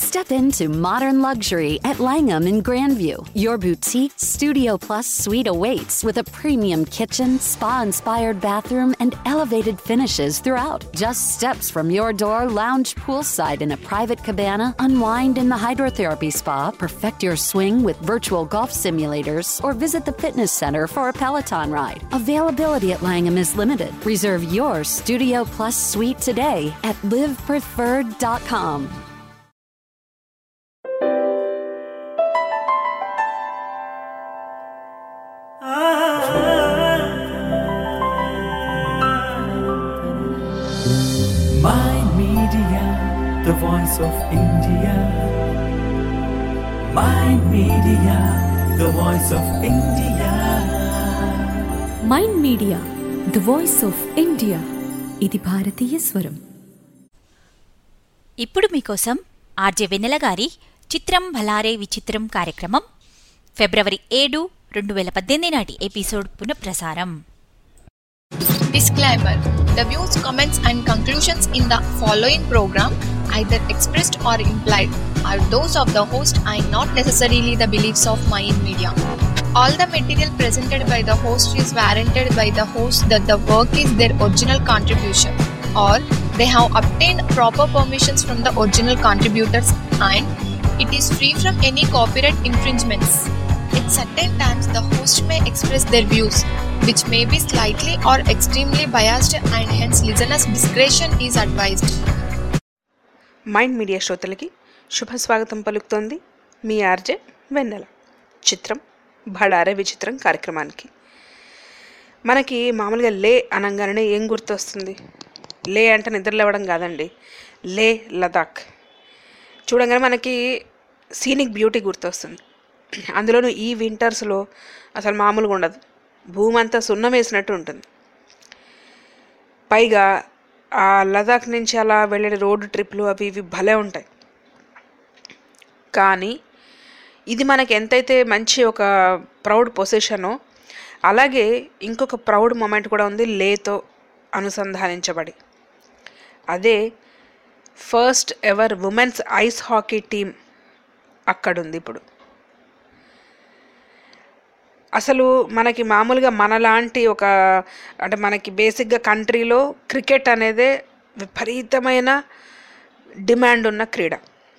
Step into modern luxury at Langham in Grandview. Your boutique Studio Plus suite awaits with a premium kitchen, spa-inspired bathroom, and elevated finishes throughout. Just steps from your door, lounge poolside in a private cabana, unwind in the hydrotherapy spa, perfect your swing with virtual golf simulators, or visit the fitness center for a Peloton ride. Availability at Langham is limited. Reserve your Studio Plus suite today at livepreferred.com. Mind Media, the voice of India. Mind Media, the voice of India. Mind Media the voice of India. ఇది భారతీయ స్వరం. ఇప్పుడు మీకోసం RJ వెన్నెల గారి చిత్రం భలారే విచిత్రం కార్యక్రమం ఫిబ్రవరి 7, 2018 నాటి ఎపిసోడ్ పునఃప్రసారం. Disclaimer: the views, comments and conclusions in the following program, either expressed or implied, are those of the host and not necessarily the beliefs of Mind Media. All the material presented by the host is warranted by the host that the work is their original contribution or they have obtained proper permissions from the original contributors and it is free from any copyright infringements. At certain times, the host may express their views, which may be slightly or extremely biased, and hence listeners' discretion is advised. Mind Media శ్రోతలకి శుభస్వాగతం పలుకుతోంది మీ RJ వెన్నెల. చిత్రం భడారే విచిత్రం కార్యక్రమానికి. మనకి మామూలుగా లే అనగానే ఏం గుర్తొస్తుంది? లే అంటే నిద్రలేవడం కాదండి, లే లదాఖ్ చూడంగానే మనకి సీనిక్ బ్యూటీ గుర్తొస్తుంది. అందులోనూ ఈ వింటర్స్లో అసలు మామూలుగా ఉండదు, భూమి అంతా సున్నం వేసినట్టు ఉంటుంది. పైగా ఆ లదాఖ్ నుంచి అలా వెళ్ళే రోడ్డు ట్రిప్లు అవి ఇవి భలే ఉంటాయి. కానీ ఇది మనకి ఎంతైతే మంచి ఒక ప్రౌడ్ పొజిషనో అలాగే ఇంకొక ప్రౌడ్ మూమెంట్ కూడా ఉంది లేతో అనుసంధానించబడి. అదే first ever women's ice hockey team అక్కడుంది ఇప్పుడు. అసలు మనకి మామూలుగా మనలాంటి ఒక అంటే మనకి బేసిక్గా కంట్రీలో క్రికెట్ అనేదే విపరీతమైన డిమాండ్ ఉన్న క్రీడ.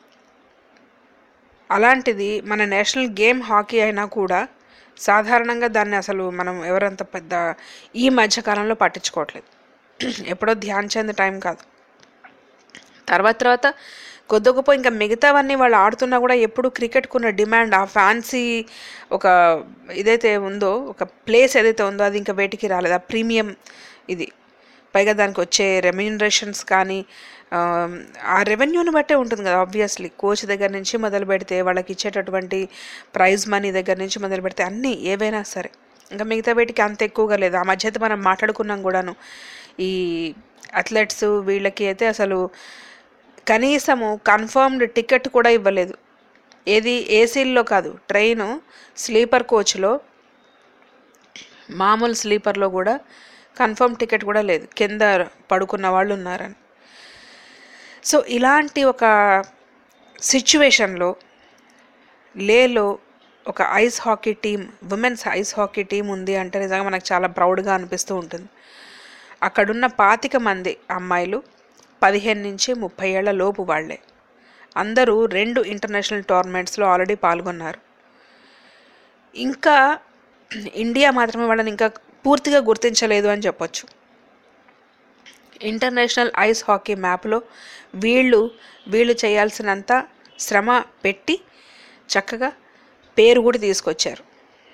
అలాంటిది మన నేషనల్ గేమ్ హాకీ అయినా కూడా సాధారణంగా దాన్ని అసలు మనం ఎవరంత పెద్ద ఈ మధ్యకాలంలో పట్టించుకోవట్లేదు. ఎప్పుడో ధ్యాన్ చంద్ టైం కాదు, తర్వాత కొద్ది గొప్ప ఇంకా మిగతావన్నీ వాళ్ళు ఆడుతున్నా కూడా ఎప్పుడు క్రికెట్కున్న డిమాండ్, ఆ ఫ్యాన్సీ ఒక ఇదైతే ఉందో, ఒక ప్లేస్ ఏదైతే ఉందో అది ఇంకా వేటికి రాలేదు. ఆ ప్రీమియం ఇది, పైగా దానికి వచ్చే రెమ్యూనరేషన్స్ కానీ ఆ రెవెన్యూని బట్టే ఉంటుంది కదా. ఆబ్వియస్లీ కోచ్ దగ్గర నుంచి మొదలు పెడితే వాళ్ళకి ఇచ్చేటటువంటి ప్రైజ్ మనీ దగ్గర నుంచి మొదలు పెడితే అన్నీ ఏవైనా సరే ఇంకా మిగతా వేటికి అంత ఎక్కువగా లేదు. ఆ మధ్య అయితే మనం మాట్లాడుకున్నాం కూడాను, ఈ అథ్లెట్స్ వీళ్ళకి అయితే అసలు కనీసము కన్ఫర్మ్డ్ టికెట్ కూడా ఇవ్వలేదు. ఏది ఏసీల్లో కాదు, ట్రైను స్లీపర్ కోచ్లో, మామూలు స్లీపర్లో కూడా కన్ఫర్మ్ టికెట్ కూడా లేదు, కింద పడుకున్న వాళ్ళు ఉన్నారని. సో ఇలాంటి ఒక సిచ్యువేషన్లో లేలో ఒక ice hockey team, women's ice hockey team ఉంది అంటే నిజంగా మనకు చాలా ప్రౌడ్గా అనిపిస్తూ ఉంటుంది. అక్కడున్న 25 మంది అమ్మాయిలు 15 నుంచి 30 ఏళ్ల లోపు వాళ్లే. అందరూ 2 ఇంటర్నేషనల్ టోర్నమెంట్స్లో ఆల్రెడీ పాల్గొన్నారు. ఇంకా ఇండియా మాత్రమే వాళ్ళని ఇంకా పూర్తిగా గుర్తించలేదు అని చెప్పొచ్చు. ఇంటర్నేషనల్ ఐస్ హాకీ మ్యాప్లో వీళ్ళు చేయాల్సినంత శ్రమ పెట్టి చక్కగా పేరు కూడా తీసుకొచ్చారు.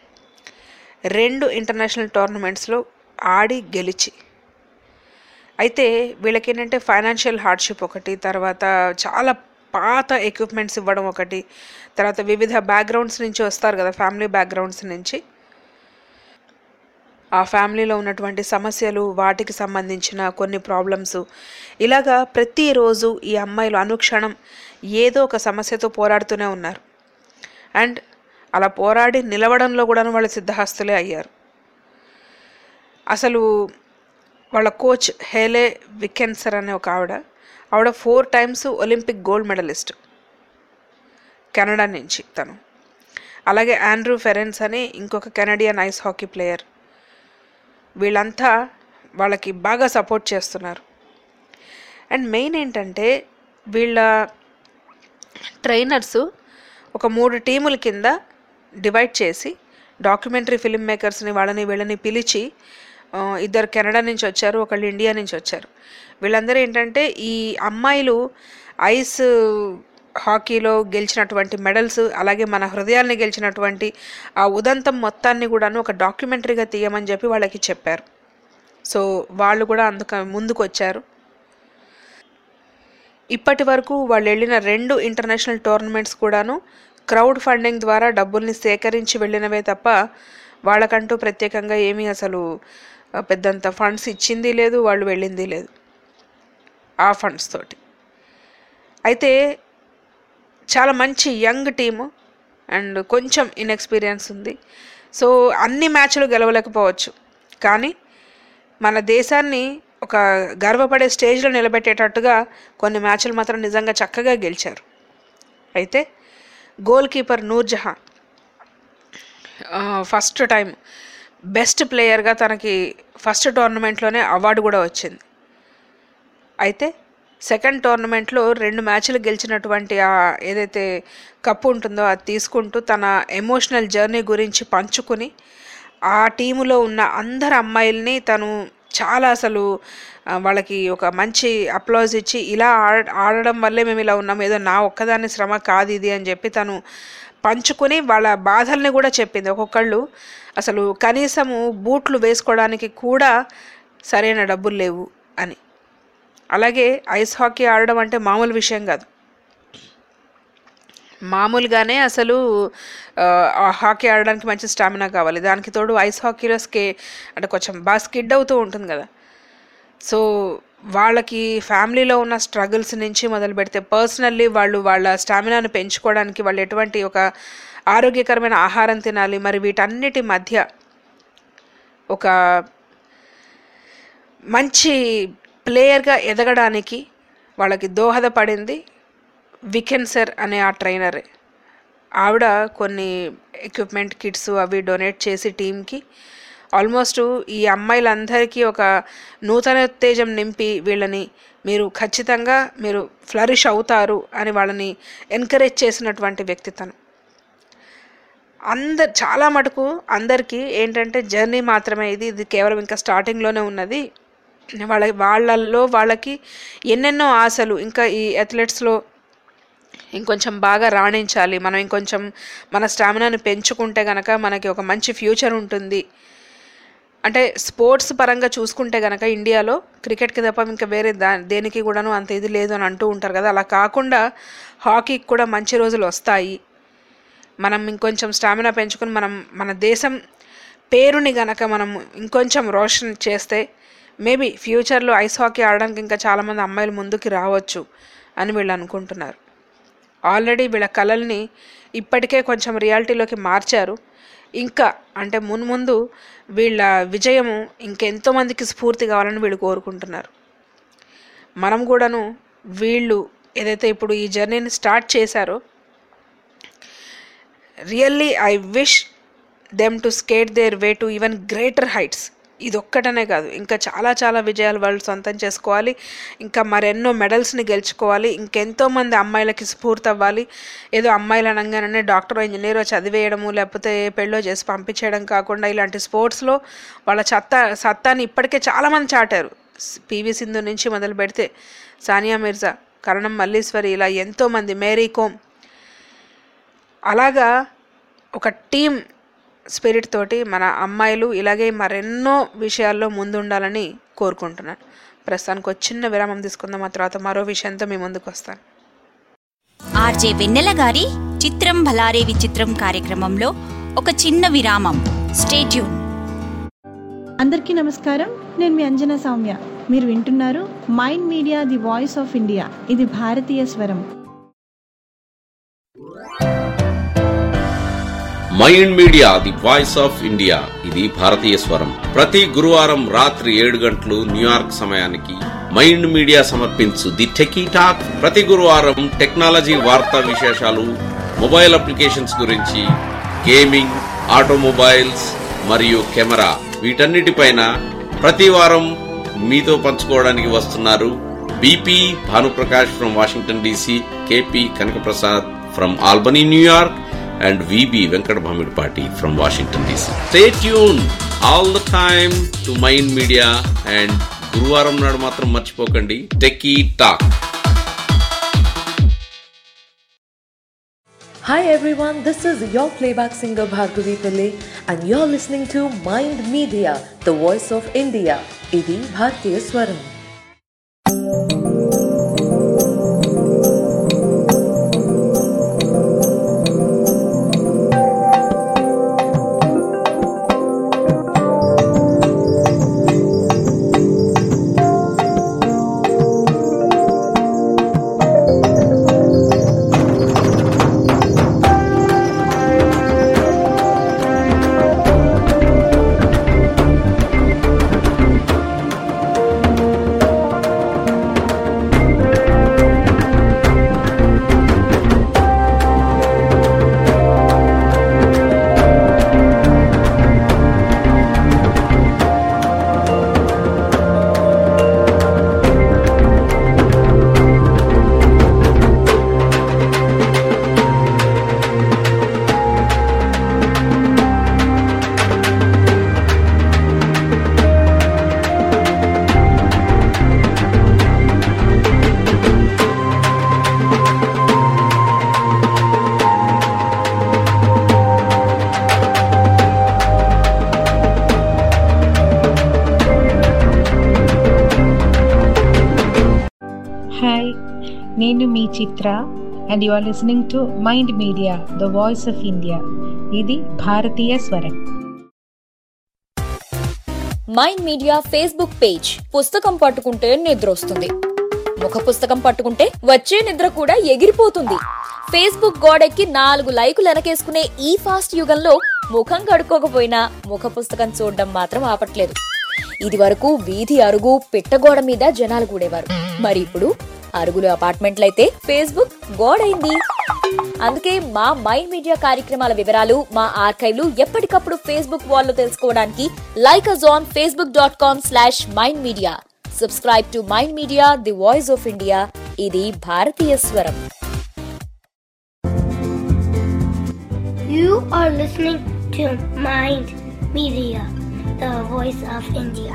2 ఇంటర్నేషనల్ టోర్నమెంట్స్లో ఆడి గెలిచి. అయితే వీళ్ళకి ఏంటంటే ఫైనాన్షియల్ హార్డ్షిప్ ఒకటి, తర్వాత చాలా పాత ఎక్విప్మెంట్స్ ఇవ్వడం ఒకటి, తర్వాత వివిధ బ్యాక్గ్రౌండ్స్ నుంచి వస్తారు కదా, ఫ్యామిలీ బ్యాక్గ్రౌండ్స్ నుంచి, ఆ ఫ్యామిలీలో ఉన్నటువంటి సమస్యలు, వాటికి సంబంధించిన కొన్ని ప్రాబ్లమ్స్, ఇలాగా ప్రతిరోజు ఈ అమ్మాయిలు అనుక్షణం ఏదో ఒక సమస్యతో పోరాడుతూనే ఉన్నారు. అండ్ అలా పోరాడి నిలవడంలో కూడా వాళ్ళు సిద్ధహస్తులే అయ్యారు. అసలు వాళ్ళ కోచ్ హేలే వికెన్సర్ అనే ఒక ఆవిడ 4 times Olympic gold medallist. Canada నుంచి తను. అలాగే ఆండ్రూ ఫెరెన్స్ అని ఇంకొక కెనడియన్ ఐస్ హాకీ ప్లేయర్. వీళ్ళంతా వాళ్ళకి బాగా సపోర్ట్ చేస్తున్నారు. అండ్ మెయిన్ ఏంటంటే వీళ్ళ ట్రైనర్సు ఒక 3 టీముల కింద డివైడ్ చేసి డాక్యుమెంటరీ ఫిల్మ్ మేకర్స్ని వాళ్ళని వీళ్ళని పిలిచి, 2 కెనడా నుంచి వచ్చారు, 1 ఇండియా నుంచి వచ్చారు. వీళ్ళందరూ ఏంటంటే ఈ అమ్మాయిలు ఐస్ హాకీలో గెలిచినటువంటి మెడల్స్, అలాగే మన హృదయాల్ని గెలిచినటువంటి ఆ ఉదంతం మొత్తాన్ని కూడాను ఒక డాక్యుమెంటరీగా తీయమని చెప్పి వాళ్ళకి చెప్పారు. సో వాళ్ళు కూడా ముందుకు వచ్చారు. ఇప్పటి వరకు వాళ్ళు వెళ్ళిన 2 ఇంటర్నేషనల్ టోర్నమెంట్స్ కూడాను క్రౌడ్ ఫండింగ్ ద్వారా డబ్బుల్ని సేకరించి వెళ్ళినవే తప్ప వాళ్ళకంటూ ప్రత్యేకంగా ఏమీ అసలు పెద్దంత ఫండ్స్ ఇచ్చింది లేదు, వాళ్ళు వెళ్ళింది లేదు ఆ ఫండ్స్ తోటి. అయితే చాలా మంచి యంగ్ టీము అండ్ కొంచెం ఇన్ఎక్స్పీరియన్స్ ఉంది. సో అన్ని మ్యాచ్లు గెలవలేకపోవచ్చు, కానీ మన దేశాన్ని ఒక గర్వపడే స్టేజ్లో నిలబెట్టేటట్టుగా కొన్ని మ్యాచ్లు మాత్రం నిజంగా చక్కగా గెలిచారు. అయితే goal keeper Noorjahan first time best ప్లేయర్గా తనకి ఫస్ట్ టోర్నమెంట్లోనే అవార్డు కూడా వచ్చింది. అయితే సెకండ్ టోర్నమెంట్లో 2 మ్యాచ్లు గెలిచినటువంటి ఏదైతే కప్పు ఉంటుందో అది తీసుకుంటూ తన ఎమోషనల్ జర్నీ గురించి పంచుకుని ఆ టీములో ఉన్న అందరు అమ్మాయిల్ని తను చాలా అసలు వాళ్ళకి ఒక మంచి అప్లాజ్ ఇచ్చి, ఇలా ఆడడం వల్లే మేము ఇలా ఉన్నాం, ఏదో నా ఒక్కదాని శ్రమ కాదు ఇది అని చెప్పి తను పంచుకొని వాళ్ళ బాధల్ని కూడా చెప్పింది. ఒక్కొక్కళ్ళు అసలు కనీసము బూట్లు వేసుకోవడానికి కూడా సరైన డబ్బులు లేవు అని. అలాగే ఐస్ హాకీ ఆడడం అంటే మామూలు విషయం కాదు. మామూలుగానే అసలు హాకీ ఆడడానికి మంచి స్టామినా కావాలి, దానికి తోడు ఐస్ హాకీలో అంటే కొంచెం బాగా స్కిడ్ అవుతూ ఉంటుంది కదా. సో వాళ్ళకి ఫ్యామిలీలో ఉన్న స్ట్రగుల్స్ నుంచి మొదలు పెడితే పర్సనల్లీ వాళ్ళు వాళ్ళ స్టామినాను పెంచుకోవడానికి వాళ్ళు ఎటువంటి ఒక ఆరోగ్యకరమైన ఆహారం తినాలి, మరి వీటన్నిటి మధ్య ఒక మంచి ప్లేయర్గా ఎదగడానికి వాళ్ళకి దోహదపడింది వికెన్సర్ అనే ఆ ట్రైనరే. ఆవిడ కొన్ని ఎక్విప్మెంట్ కిట్స్ అవి డొనేట్ చేసి టీంకి ఆల్మోస్ట్ ఈ అమ్మాయిలందరికీ ఒక నూతనోత్తేజం నింపి వీళ్ళని మీరు ఖచ్చితంగా మీరు ఫ్లరిష్ అవుతారు అని వాళ్ళని ఎంకరేజ్ చేసినటువంటి వ్యక్తిత్వం. చాలా మటుకు అందరికీ ఏంటంటే జర్నీ మాత్రమే, ఇది కేవలం ఇంకా స్టార్టింగ్లోనే ఉన్నది. వాళ్ళల్లో వాళ్ళకి ఎన్నెన్నో ఆశలు, ఇంకా ఈ అథ్లెట్స్లో ఇంకొంచెం బాగా రాణించాలి, మనం ఇంకొంచెం మన స్టామినాని పెంచుకుంటే కనుక మనకి ఒక మంచి ఫ్యూచర్ ఉంటుంది. అంటే స్పోర్ట్స్ పరంగా చూసుకుంటే కనుక ఇండియాలో క్రికెట్కి తప్ప ఇంకా వేరే దేనికి కూడాను అంత ఇది లేదు అని అంటూ ఉంటారు కదా. అలా కాకుండా హాకీకి కూడా మంచి రోజులు వస్తాయి. మనం ఇంకొంచెం స్టామినా పెంచుకుని మన దేశం పేరుని గనక మనం ఇంకొంచెం రోషన్ చేస్తే మేబీ ఫ్యూచర్లో ఐస్ హాకీ ఆడడానికి ఇంకా చాలామంది అమ్మాయిలు ముందుకు రావచ్చు అని వీళ్ళు అనుకుంటున్నారు. ఆల్రెడీ వీళ్ళ కళల్ని ఇప్పటికే కొంచెం రియాలిటీలోకి మార్చారు. ఇంకా అంటే మున్ముందు వీళ్ళ విజయము ఇంకెంతోమందికి స్ఫూర్తి కావాలని వీళ్ళు కోరుకుంటున్నారు. మనం కూడాను వీళ్ళు ఏదైతే ఇప్పుడు ఈ జర్నీని స్టార్ట్ చేశారో really I wish them to skate their way to even greater heights. ఇది ఒక్కటనే కాదు, ఇంకా చాలా చాలా విజయాలు వాళ్ళు సొంతం చేసుకోవాలి, ఇంకా మరెన్నో మెడల్స్ని గెలుచుకోవాలి, ఇంకెంతోమంది అమ్మాయిలకి స్ఫూర్తి అవ్వాలి. ఏదో అమ్మాయిలు అనగానే డాక్టర్ ఇంజనీరో చదివేయడము లేకపోతే పెళ్ళో చేసి పంపించేయడం కాకుండా ఇలాంటి స్పోర్ట్స్లో వాళ్ళ సత్తాని ఇప్పటికే చాలామంది చాటారు. పివి సింధు నుంచి మొదలు పెడితే సానియా మిర్జా, కరణం మల్లీశ్వరి, ఇలా ఎంతోమంది, మేరీ కోమ్, అలాగా ఒక టీం స్పిరిట్ తోటి మన అమ్మాయిలు ఇలాగే మరెన్నో విషయాల్లో ముందుండాలని కోరుకుంటున్నాను. ప్రస్తుతానికి ఒక చిన్న విరామం తీసుకుందాం, ఆ తర్వాత మరో విషయంతో మీ ముందుకు వస్తాను. ఆర్జే వెన్నెల గారి చిత్రం భలారే విచిత్రం కార్యక్రమంలో ఒక చిన్న విరామం. Stay tune. అందరికీ నమస్కారం, నేను మీ అంజనా సౌమ్య. మీరు వింటున్నారు Mind Media the voice of India. ఇది భారతీయ స్వరం. Mind Media the voice of India, ఇది భారతీయ స్వరం. ప్రతి గురువారం రాత్రి 7 గంటలు న్యూయార్క్ సమయానికి మైండ్ మీడియా సమర్పించు ది టెకీ టాక్. ప్రతి గురువారం టెక్నాలజీ వార్తా విశేషాలు, మొబైల్ అప్లికేషన్స్ గురించి, గేమింగ్, ఆటోమొబైల్స్ మరియు కెమెరా వీటన్నిటిపైన ప్రతి వారం మీతో పంచుకోవడానికి వస్తున్నారు BP Bhanuprakash from Washington DC, KP Kanakaprasad from Albany New York and VB Venkat Bhamidpati from Washington DC. Stay tuned all the time to Mind Media and గురువారం నాడు మాత్రం మర్చిపోకండి techie talk. Hi everyone, this is your playback singer Bhargavi Pillai and you're listening to Mind Media, the voice of India. Idi Bharatiya Swaram. Hi, నేను మీ Chitra and you are listening to Mind Media, the voice of India. ఇది భారతీయ స్వరం. Mind Media Facebook page. పుస్తకం పట్టుకుంటే నిద్ర వస్తుంది, ముఖ పుస్తకం పట్టుకుంటే వచ్చే నిద్ర కూడా ఎగిరిపోతుంది. ఫేస్బుక్ గోడెక్కి 4 లైకులు వెనకేసుకునే ఈ ఫాస్ట్ యుగంలో ముఖం కడుక్కోకపోయినా ముఖ పుస్తకం చూడడం మాత్రం ఆపట్లేదు. ఇది వరకు వీధి అరుగు పిట్టగోడ మీద జనాలు కూడేవారు, మరి ఇప్పుడు అరుగులు అపార్ట్మెంట్లయితే ఫేస్బుక్ గోడైంది. అందుకే మా మైండ్ మీడియా కార్యక్రమాల వివరాలు, మా ఆర్కైవ్లు ఎప్పటికప్పుడు ఫేస్బుక్ వాల్లో తెలుసుకోవడానికి like us on facebook.com/mindmedia. Subscribe to Mind Media, the voice of India. ఇది భారతీయ స్వరం. You are listening to Mind Media, the voice of India.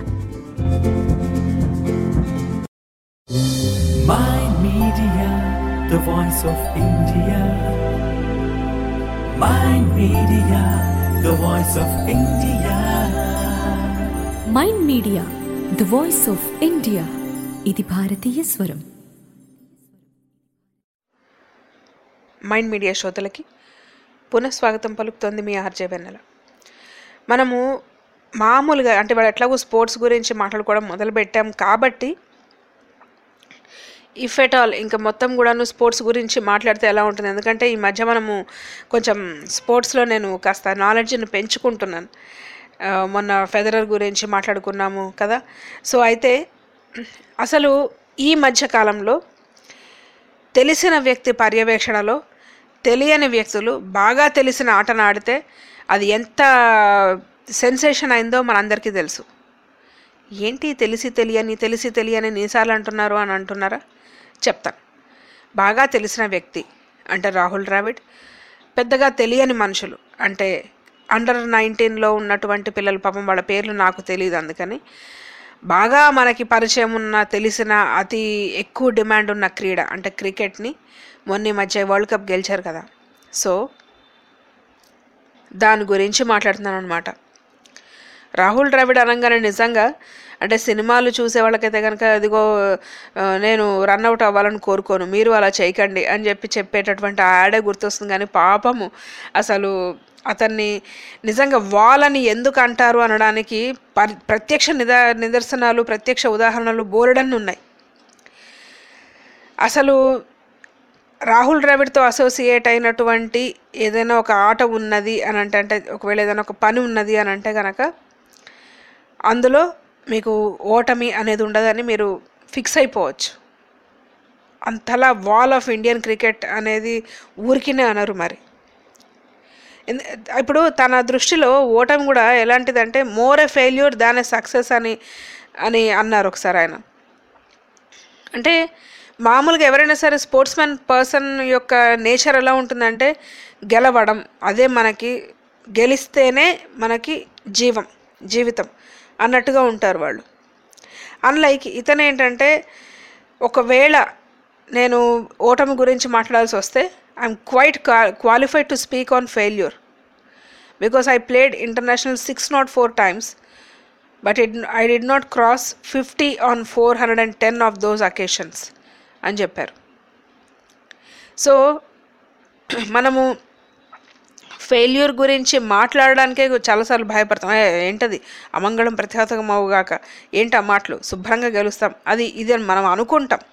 Mind Media, the voice of India. Mind Media, the voice of India. Mind Media, the voice of India. ఇది భారతీయ స్వరం. Mind Media శ్రోతలకి పునఃస్వాగతం పలుకుతోంది మీ RJ వెన్నెల. మనము మామూలుగా అంటే వాడు ఎట్లాగో స్పోర్ట్స్ గురించి మాట్లాడుకోవడం మొదలుపెట్టాం కాబట్టి ఇఫ్ ఎట్ ఆల్ ఇంకా మొత్తం కూడాను స్పోర్ట్స్ గురించి మాట్లాడితే ఎలా ఉంటుంది, ఎందుకంటే ఈ మధ్య మనము కొంచెం స్పోర్ట్స్లో నేను కాస్త నాలెడ్జ్ని పెంచుకుంటున్నాను. మొన్న ఫెదరర్ గురించి మాట్లాడుకున్నాము కదా. సో అయితే అసలు ఈ మధ్యకాలంలో తెలిసిన వ్యక్తి పర్యవేక్షణలో తెలియని వ్యక్తులు బాగా తెలిసిన ఆటను ఆడితే అది ఎంత సెన్సేషన్ అయిందో మనందరికీ తెలుసు. ఏంటి తెలిసి తెలియని నీసార్లు అంటున్నారు అని అంటున్నారా? చెప్తాను. బాగా తెలిసిన వ్యక్తి అంటే రాహుల్ ద్రావిడ్, పెద్దగా తెలియని మనుషులు అంటే అండర్-19లో ఉన్నటువంటి పిల్లలు, పాపం వాళ్ళ పేర్లు నాకు తెలియదు, అందుకని బాగా మనకి పరిచయం ఉన్న తెలిసిన అతి ఎక్కువ డిమాండ్ ఉన్న క్రీడ అంటే క్రికెట్ని మొన్న మధ్య వరల్డ్ కప్ గెలిచారు కదా. సో దాని గురించి మాట్లాడుతున్నాను అనమాట. రాహుల్ ద్రావిడ్ అనగానే నిజంగా అంటే సినిమాలు చూసే వాళ్ళకైతే కనుక అదిగో నేను రన్అవుట్ అవ్వాలని కోరుకోను, మీరు అలా చేయకండి అని చెప్పేటటువంటి ఆ యాడే గుర్తొస్తుంది. కానీ పాపము అసలు అతన్ని నిజంగా వాళ్ళని ఎందుకు అంటారు అనడానికి ప్రత్యక్ష నిదర్శనాలు, ప్రత్యక్ష ఉదాహరణలు బోలెడన్ని ఉన్నాయి. అసలు రాహుల్ ద్రావిడ్తో అసోసియేట్ అయినటువంటి ఏదైనా ఒక ఆట ఉన్నది అని అంటే ఒకవేళ ఏదైనా ఒక పని ఉన్నది అని అంటే కనుక అందులో మీకు ఓటమి అనేది ఉండదని మీరు ఫిక్స్ అయిపోవచ్చు. అంతలా వాల్ ఆఫ్ ఇండియన్ క్రికెట్ అనేది ఊరికినే అనరు మరి. ఇప్పుడు తన దృష్టిలో ఓటమి కూడా ఎలాంటిదంటే more a failure than a success అని అని అన్నారు ఒకసారి ఆయన. అంటే మామూలుగా ఎవరైనా సరే స్పోర్ట్స్ మ్యాన్ పర్సన్ యొక్క నేచర్ ఎలా ఉంటుందంటే గెలవడం, అదే మనకి గెలిస్తేనే మనకి జీవితం అన్నట్టుగా ఉంటారు వాళ్ళు. అన్లైక్ ఇతను ఏంటంటే ఒకవేళ నేను ఓటమి గురించి మాట్లాడాల్సి వస్తే I'm quite qualified to speak on failure because I played international 604 times but I did not cross 50 on 410 of those occasions అని చెప్పారు. సో మనము ఫెయిల్యూర్ గురించి మాట్లాడడానికే చాలాసార్లు భయపడతాం. ఏంటది అమంగళం ప్రతిహతం అవుగాక, ఏంటి ఆ మాటలు, శుభ్రంగా గెలుస్తాం, అది ఇది అని మనం అనుకుంటాం.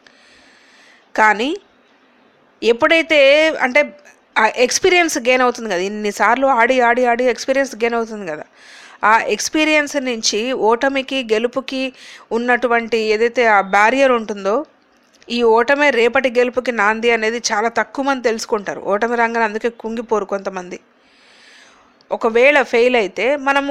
కానీ ఎప్పుడైతే అంటే ఆ ఎక్స్పీరియన్స్ గెయిన్ అవుతుంది కదా, ఇన్నిసార్లు ఆడి ఆడి ఆడి ఎక్స్పీరియన్స్ గెయిన్ అవుతుంది కదా, ఆ ఎక్స్పీరియన్స్ నుంచి ఓటమికి గెలుపుకి ఉన్నటువంటి ఏదైతే ఆ బ్యారియర్ ఉంటుందో, ఈ ఓటమే రేపటి గెలుపుకి నాంది అనేది చాలా తక్కువ మంది తెలుసుకుంటారు. ఓటమి రంగాన్ని అందుకే కుంగిపోరు కొంతమంది. ఒకవేళ ఫెయిల్ అయితే మనము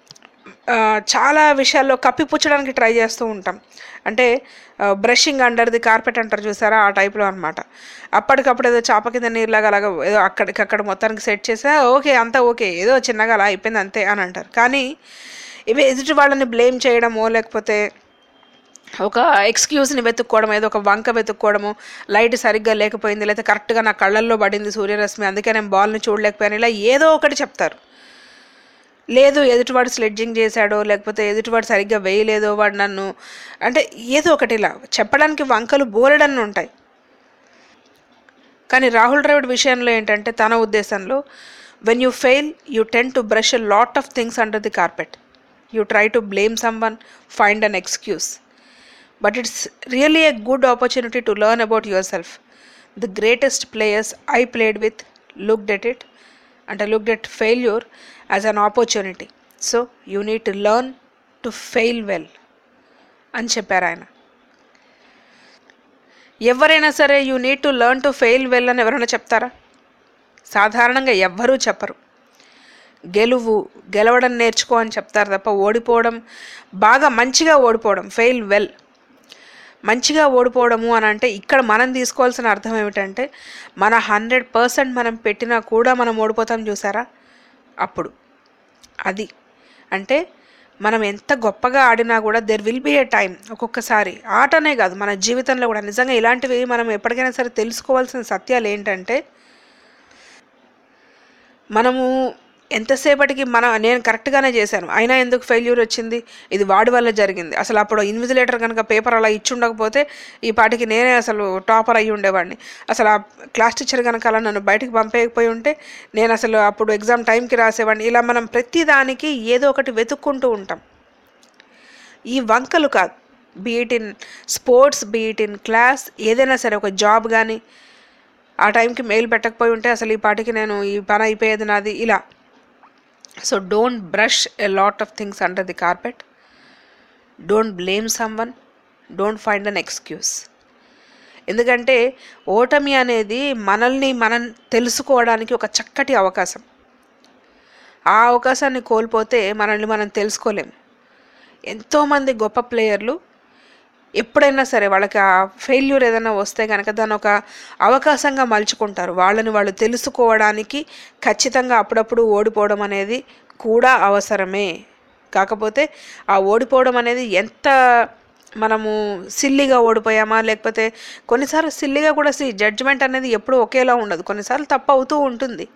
చాలా విషయాల్లో కప్పిపుచ్చడానికి ట్రై చేస్తూ ఉంటాం. అంటే బ్రషింగ్ అండర్ ది కార్పెట్ అంటారు చూసారా, ఆ టైప్లో అనమాట. అప్పటికప్పుడు ఏదో చాప కింద నీరులాగా అలాగా ఏదో అక్కడికక్కడ మొత్తానికి సెట్ చేసా, ఓకే అంతా ఓకే, ఏదో చిన్నగా అలా అయిపోయింది అంతే అని అంటారు. కానీ ఇవి ఎదుటి వాళ్ళని బ్లేమ్ చేయడమో, లేకపోతే ఒక ఎక్స్క్యూజ్ని వెతుక్కోవడం, ఏదో ఒక వంక వెతుక్కోవడము, లైట్ సరిగ్గా లేకపోయింది, లేకపోతే కరెక్ట్గా నా కళ్ళల్లో పడింది సూర్యరశ్మి అందుకే నేను బాల్ని చూడలేకపోయాను, ఇలా ఏదో ఒకటి చెప్తారు. లేదు ఎదుటివాడు స్లెడ్జింగ్ చేశాడో, లేకపోతే ఎదుటివాడు సరిగ్గా వేయలేదో, వాడు నన్ను అంటే ఏదో ఒకటి ఇలా చెప్పడానికి వంకలు బోలెడన్ని ఉంటాయి. కానీ రాహుల్ ద్రవిడ్ విషయంలో ఏంటంటే తన ఉద్దేశంలో when you fail you tend to brush a lot of things under the carpet. You try to blame someone, find an excuse. But it's really a good opportunity to learn about yourself. The greatest players I played with looked at failure as an opportunity. So you need to learn to fail well. అని చెప్పారు ఆయన. ఎవరైనా సరే you need to learn to fail well అని ఎవరైనా చెప్తారా? సాధారణంగా ఎవ్వరూ చెప్పరు. గెలవడం నేర్చుకో అని చెప్తారు తప్ప ఓడిపోవడం, బాగా మంచిగా ఓడిపోవడం, ఫెయిల్ వెల్, మంచిగా ఓడిపోవడము అని అంటే ఇక్కడ మనం తీసుకోవాల్సిన అర్థం ఏమిటంటే మన 100% మనం పెట్టినా కూడా మనం ఓడిపోతాం చూసారా, అప్పుడు అది అంటే మనం ఎంత గొప్పగా ఆడినా కూడా there will be a time. ఒక్కొక్కసారి ఆటనే కాదు మన జీవితంలో కూడా నిజంగా ఇలాంటివి మనం ఎప్పటికైనా సరే తెలుసుకోవాల్సిన సత్యాలు ఏంటంటే, మనము ఎంతసేపటికి నేను కరెక్ట్గానే చేశాను అయినా ఎందుకు ఫెయిల్యూర్ వచ్చింది, ఇది వాడి వల్ల జరిగింది, అసలు అప్పుడు ఇన్విజిలేటర్ కనుక పేపర్ అలా ఇచ్చుండకపోతే ఈ పాటికి నేనే అసలు టాపర్ అయ్యి ఉండేవాడిని, అసలు ఆ క్లాస్ టీచర్ కనుక అలా నన్ను బయటికి పంపేయకపోయి ఉంటే నేను అసలు అప్పుడు ఎగ్జామ్ టైంకి రాసేవాడిని. ఇలా మనం ప్రతిదానికి ఏదో ఒకటి వెతుక్కుంటూ ఉంటాం. ఈ వంకలు కాదు, be it in sports, be it in class, ఏదైనా సరే ఒక జాబ్ కానీ ఆ టైంకి మెయిల్ పెట్టకపోయి ఉంటే అసలు ఈ పాటికి నేను ఈ పని అయిపోయేది నాది, ఇలా. So don't brush a lot of things under the carpet. Don't blame someone. Don't find an excuse. ఎందుకంటే ఓటమి అనేది మనల్ని మనం తెలుసుకోవడానికి ఒక చక్కటి అవకాశం. ఆ అవకాశాన్ని కోల్పోతే మనల్ని మనం తెలుసుకోలేము. ఎంతోమంది గొప్ప ప్లేయర్లు ఎప్పుడైనా సరే వాళ్ళకి ఆ ఫెయిల్యూర్ ఏదైనా వస్తే కనుక దాన్ని ఒక అవకాశంగా మలుచుకుంటారు. వాళ్ళని వాళ్ళు తెలుసుకోవడానికి ఖచ్చితంగా అప్పుడప్పుడు ఓడిపోవడం అనేది కూడా అవసరమే. కాకపోతే ఆ ఓడిపోవడం అనేది ఎంత మనము సిల్లిగా ఓడిపోయామా, లేకపోతే కొన్నిసార్లు సిల్లిగా కూడా జడ్జిమెంట్ అనేది ఎప్పుడూ ఒకేలా ఉండదు, కొన్నిసార్లు తప్పు అవుతూ ఉంటుంది.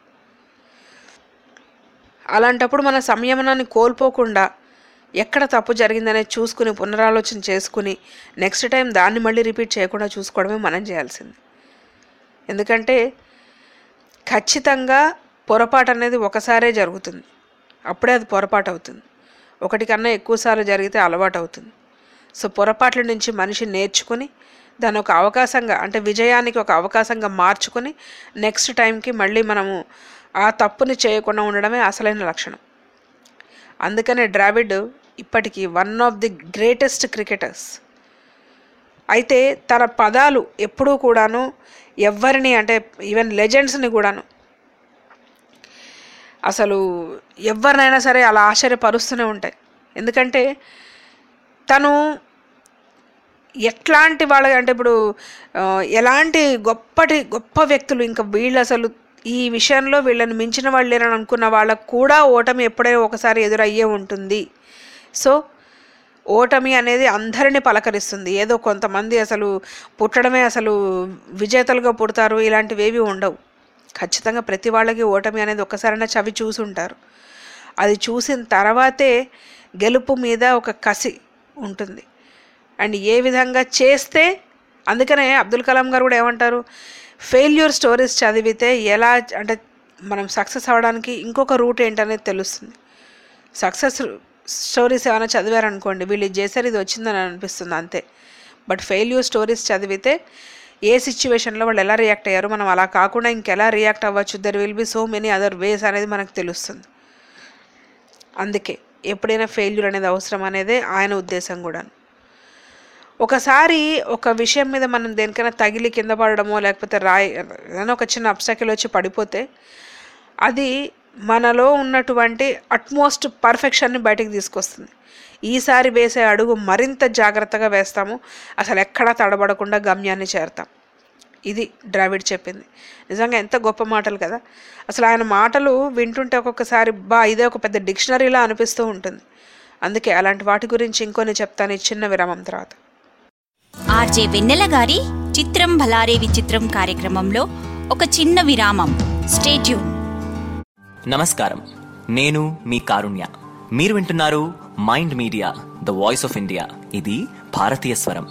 అలాంటప్పుడు మన సంయమనాన్ని కోల్పోకుండా ఎక్కడ తప్పు జరిగిందనేది చూసుకుని పునరాలోచన చేసుకుని నెక్స్ట్ టైం దాన్ని మళ్ళీ రిపీట్ చేయకుండా చూసుకోవడమే మనం చేయాల్సింది. ఎందుకంటే ఖచ్చితంగా పొరపాటు అనేది ఒకసారే జరుగుతుంది, అప్పుడే అది పొరపాటు అవుతుంది. ఒకటి కన్నా ఎక్కువసార్లు జరిగితే అలవాటు అవుతుంది. సో పొరపాట్ల నుంచి మనిషి నేర్చుకుని దాన్ని ఒక అవకాశంగా, అంటే విజయానికి ఒక అవకాశంగా మార్చుకుని నెక్స్ట్ టైంకి మళ్ళీ మనము ఆ తప్పుని చేయకుండా ఉండడమే అసలైన లక్షణం. అందుకనే ద్రావిడ్ ఇప్పటికీ one of the greatest cricketers. అయితే తన పదాలు ఎప్పుడూ కూడాను ఎవరిని అంటే ఈవెన్ లెజెండ్స్ని కూడాను అసలు ఎవరినైనా సరే అలా ఆశ్చర్యపరుస్తూనే ఉంటాయి. ఎందుకంటే తను ఎట్లాంటి వాళ్ళ అంటే ఇప్పుడు ఎలాంటి గొప్ప వ్యక్తులు ఇంకా వీళ్ళు అసలు ఈ విషయంలో వీళ్ళని మించిన వాళ్ళు లేరని అనుకున్న వాళ్ళకు కూడా ఓటమి ఎప్పుడైనా ఒకసారి ఎదురయ్యే ఉంటుంది. సో ఓటమి అనేది అందరినీ పలకరిస్తుంది. ఏదో కొంతమంది అసలు పుట్టడమే అసలు విజేతలుగా పుడతారు, ఇలాంటివేవి ఉండవు. ఖచ్చితంగా ప్రతి వాళ్ళకి ఓటమి అనేది ఒక్కసారైనా చవి చూసి ఉంటారు. అది చూసిన తర్వాతే గెలుపు మీద ఒక కసి ఉంటుంది. అండ్ ఏ విధంగా చేస్తే, అందుకనే అబ్దుల్ కలాం గారు కూడా ఏమంటారు, ఫెయిల్యూర్ స్టోరీస్ చదివితే ఎలా అంటే మనం సక్సెస్ అవ్వడానికి ఇంకొక రూట్ ఏంటనేది తెలుస్తుంది. సక్సెస్ స్టోరీస్ ఏమైనా చదివారనుకోండి, వీళ్ళు ఇది చేశారు ఇది వచ్చిందని అనిపిస్తుంది అంతే. బట్ ఫెయిల్యూర్ స్టోరీస్ చదివితే ఏ సిచ్యువేషన్లో వాళ్ళు ఎలా రియాక్ట్ అయ్యారు, మనం అలా కాకుండా ఇంకెలా రియాక్ట్ అవ్వచ్చు, there will be so many other ways అనేది మనకు తెలుస్తుంది. అందుకే ఎప్పుడైనా ఫెయిల్యూర్ అనేది అవసరం అనేదే ఆయన ఉద్దేశం కూడా. ఒకసారి ఒక విషయం మీద మనం దేనికైనా తగిలి కింద పడడమో లేకపోతే ఏదైనా ఒక చిన్న అబ్స్టాకిల్ వచ్చి పడిపోతే అది మనలో ఉన్నటువంటి అట్మోస్ట్ పర్ఫెక్షన్ని బయటికి తీసుకొస్తుంది. ఈసారి వేసే అడుగు మరింత జాగ్రత్తగా వేస్తాము, అసలు ఎక్కడా తడబడకుండా గమ్యాన్ని చేరుతాం. ఇది ద్రావిడ్ చెప్పింది. నిజంగా ఎంత గొప్ప మాటలు కదా. అసలు ఆయన మాటలు వింటుంటే ఒక్కొక్కసారి ఇదే ఒక పెద్ద డిక్షనరీలా అనిపిస్తూ ఉంటుంది. అందుకే అలాంటి వాటి గురించి ఇంకొని చెప్తాను ఈ చిన్న విరామం తర్వాత. ఆర్జే వెన్నెల గారి చిత్రం భలారే విచిత్రం కార్యక్రమంలో ఒక చిన్న విరామం. Stay tune. నమస్కారం, నేను మీ కారుణ్య. మీరు వింటున్నారు Mind Media, the voice of India. ఇది భారతీయ స్వరం.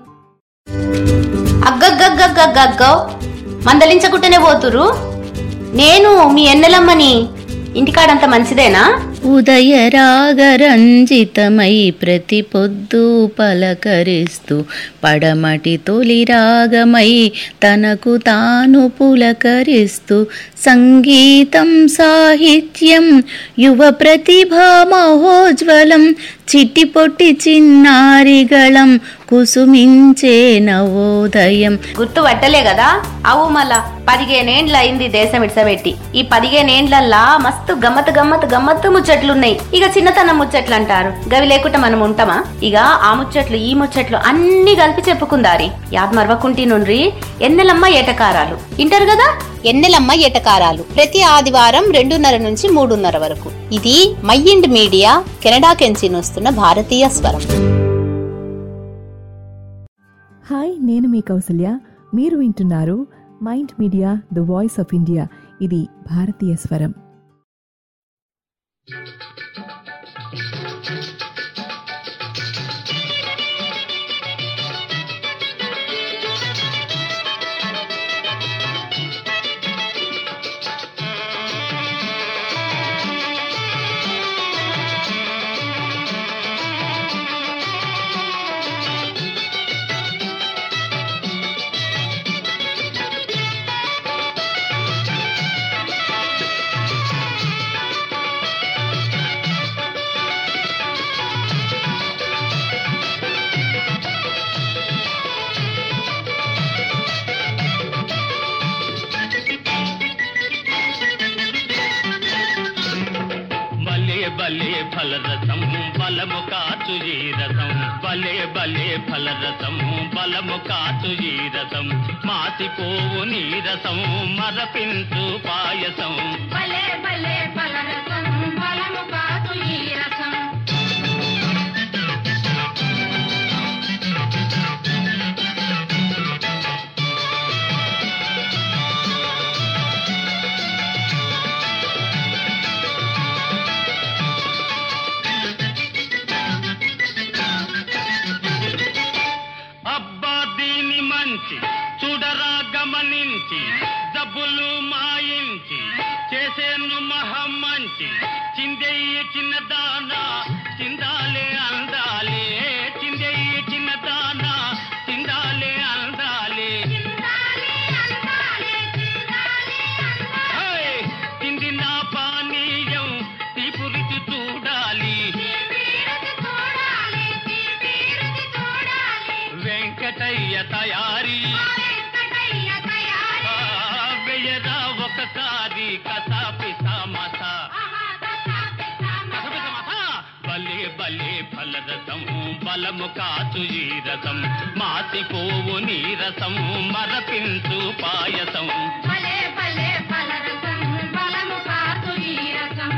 అగ్గగ్గగ్గగ్గగ్గో మందలించకుంటేనే పోతురు. నేను మీ ఎన్నెలమ్మని. ఇంటికాడంత మంచిదేనా? ఉదయ రాగరంజితమై ప్రతి పొద్దు పలకరిస్తూ పడమటి తొలి రాగమై తనకు తాను పులకరిస్తూ సంగీతం సాహిత్యం యువ ప్రతిభా మహోజ్వలం చిట్టి పొట్టి చిన్నారిగళం కుసుమించే నవోదయం. గుర్తు పట్టలే కదా? అవు మళ్ళా 15 ఏండ్ల అయింది దేశం ఇడ్సబెట్టి. ఈ 15 ఏండ్లల్లా మస్తు గమ్మత్ గమ్మత్ గమ్మత్తు ముచ్చట్లున్నాయి. ఇక చిన్నతనం ముచ్చట్లు అంటారు, గవి లేకుండా మనం ఉంటామా? ఇక ఆ ముచ్చట్లు ఈ ముచ్చట్లు అన్ని కలిపి చెప్పుకుందారి. యాద్ మరవకుంటి నుండ్రి ఎన్నెలమ్మ ఏటకారాలు ఇంటారు కదా. ఎన్నెలమ్మ ఏటకారాలు ప్రతి ఆదివారం 2:30 నుంచి 3:30 వరకు. ఇది మైండ్ మీడియా, కెనడా కెంచి వస్తున్న భారతీయ స్వరం. హాయ్, నేను మీ కౌసల్య. మీరు వింటున్నారు Mind Media, the voice of India. ఇది భారతీయ స్వరం. బలే ఫలరసం బలము కాచు ఈ రసం, బలే బలే ఫలరసం బలము కాచు ఈ రసం, మాసిపోవు నీరసం మరపించు పాయసం. బలే బలే ఫలరసం బలము కాచు ఈ రసం. చూడరా గమనించి జబ్బులు మాయించి చేసేను మహమ్మంచి, చిందెయ్యి చిన్నదానా చిందాలే అందాలే, చిందెయ్యి చిన్నదానా చిందాలే అందాలే. చిందిన పానీయం తీపురిచి చూడాలి, వెంకటయ్య తయారీ వెయ్యరా ఒకసారి కసాపి సమసా బలే బలే ఫలరసం బలము కాచు ఈ రసం మాసిపోవు నీరసం మరపించు పాయసం భలే భలే ఫలరసం బలము కాచు ఈ రసం.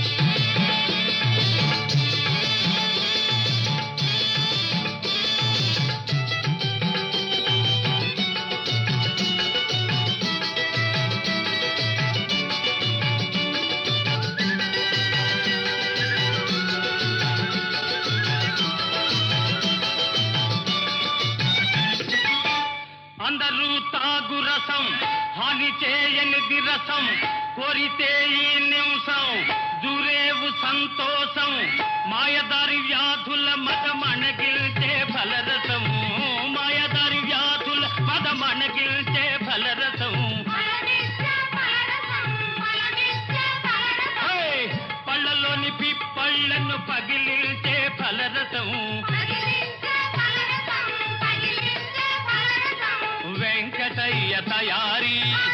అందరూ తాగు రసం హాని చేయనిది రసం కోరితే ఈ నిమిషం జూరేవు సంతోషం మాయదారి వ్యాధుల మదమణగిల్చే ఫలరసం మాయదారి వ్యాధుల మదమణగిల్చే ఫలరసం పళ్ళలోని పిప్పళ్ళను పగిలిల్చే ఫలరసం వెంకటయ్య తయారీ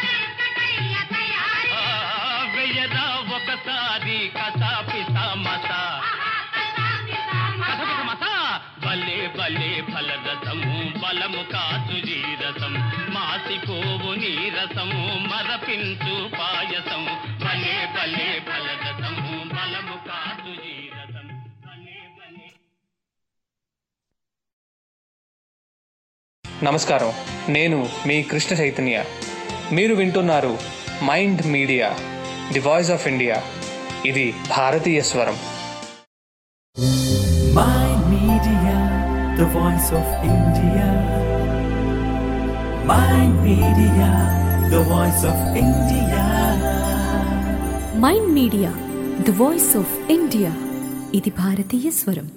వెయ్యరా ఒకసారి కసాపి సమసా బలే బలే ఫలరసము బలము కాచు ఈ రసం మాసిపోవు నీరసము మరపించు పాయసం బలే బలే ఫలరసము బలము కాచు ఈ రసం. నమస్కారం, నేను మీ కృష్ణ చైతన్య. మీరు వింటున్నారు Mind Media the voice of India. ఇది భారతీయ స్వరం. Mind Media, the voice of India. Mind Media, the voice of India. Mind Media the voice of India. ఇది భారతీయ స్వరం.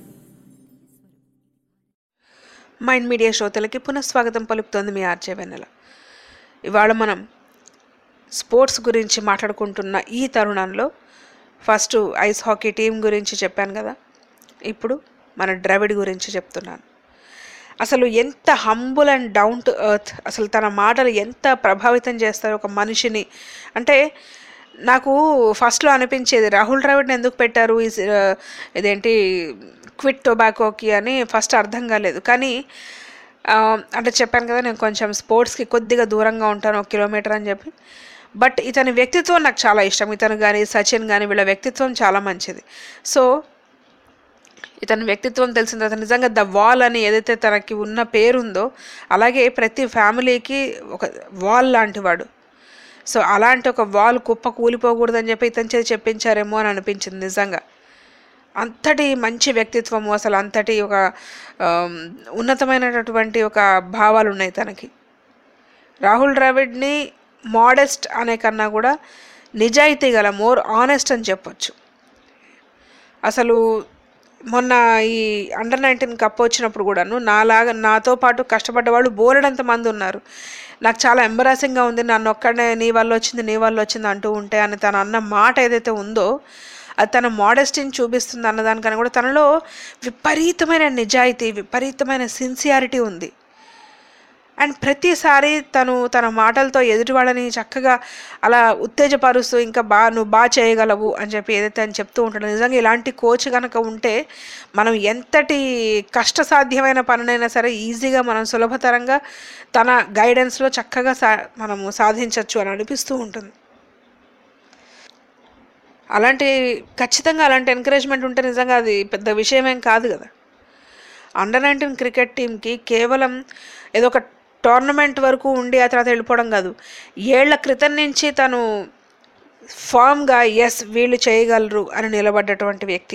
మైండ్ మీడియా శ్రోతలకి పునఃస్వాగతం పలుకుతోంది మీ ఆర్జే వెన్నెల. ఇవాళ మనం స్పోర్ట్స్ గురించి మాట్లాడుకుంటున్న ఈ తరుణంలో ఫస్ట్ ఐస్ హాకీ టీం గురించి చెప్పాను కదా, ఇప్పుడు మన ద్రవిడ్ గురించి చెప్తున్నాను. అసలు ఎంత humble and down to earth, అసలు తన మాటలు ఎంత ప్రభావితం చేస్తాయి ఒక మనిషిని. అంటే నాకు ఫస్ట్లో అనిపించేది రాహుల్ ద్రవిడ్ని ఎందుకు పెట్టారు ఇదేంటి క్విట్ టొబాకోకి అని ఫస్ట్ అర్థం కాలేదు. కానీ అంటే చెప్పాను కదా నేను కొంచెం స్పోర్ట్స్కి కొద్దిగా దూరంగా ఉంటాను, 1 కిలోమీటర్ అని చెప్పి. బట్ ఇతని వ్యక్తిత్వం నాకు చాలా ఇష్టం. ఇతను కానీ సచిన్ కానీ వీళ్ళ వ్యక్తిత్వం చాలా మంచిది. సో ఇతని వ్యక్తిత్వం తెలిసిన తర్వాత నిజంగా ద వాల్ అని ఏదైతే తనకి ఉన్న పేరుందో అలాగే ప్రతి ఫ్యామిలీకి ఒక వాల్ లాంటి వాడు. సో అలాంటి ఒక వాల్ కుప్ప కూలిపోకూడదని చెప్పి ఇతని చేతి చెప్పించారేమో అని అనిపించింది నిజంగా. అంతటి మంచి వ్యక్తిత్వము, అసలు అంతటి ఒక ఉన్నతమైనటువంటి ఒక భావాలు ఉన్నాయి తనకి. రాహుల్ ద్రావిడ్ని మోడెస్ట్ అనే కన్నా కూడా నిజాయితీ గల, మోర్ ఆనెస్ట్ అని చెప్పొచ్చు. అసలు మొన్న ఈ అండర్-19 కప్ వచ్చినప్పుడు కూడాను నాతో పాటు కష్టపడ్డ వాళ్ళు బోలెడంత మంది ఉన్నారు. నాకు చాలా ఎంబరాసింగ్గా ఉంది, నన్ను ఒక్కడనే నీ వల్ల వచ్చింది అంటూ ఉంటే అని తను అన్న మాట ఏదైతే ఉందో అది తన మోడెస్టీని చూపిస్తుంది అన్నదానికన్నా కూడా తనలో విపరీతమైన నిజాయితీ, విపరీతమైన సిన్సియారిటీ ఉంది. అండ్ ప్రతిసారి తన మాటలతో ఎదుటి వాళ్ళని చక్కగా అలా ఉత్తేజపరుస్తూ ఇంకా నువ్వు బాగా చేయగలవు అని చెప్పి ఏదైతే అని చెప్తూ ఉంటాడు. నిజంగా ఇలాంటి కోచ్ కనుక ఉంటే మనం ఎంతటి కష్టసాధ్యమైన పనునైనా సరే ఈజీగా మనం సులభతరంగా తన గైడెన్స్లో చక్కగా మనము సాధించవచ్చు అని అనిపిస్తూ ఉంటుంది. ఖచ్చితంగా అలాంటి ఎంకరేజ్మెంట్ ఉంటే నిజంగా అది పెద్ద విషయమేం కాదు కదా. అండర్-19 క్రికెట్ టీంకి కేవలం ఏదో ఒక టోర్నమెంట్ వరకు ఉండి ఆ తర్వాత వెళ్ళిపోవడం కాదు, ఏళ్ల క్రితం నుంచి తను ఫామ్గా ఎస్ వీళ్ళు చేయగలరు అని నిలబడ్డటువంటి వ్యక్తి.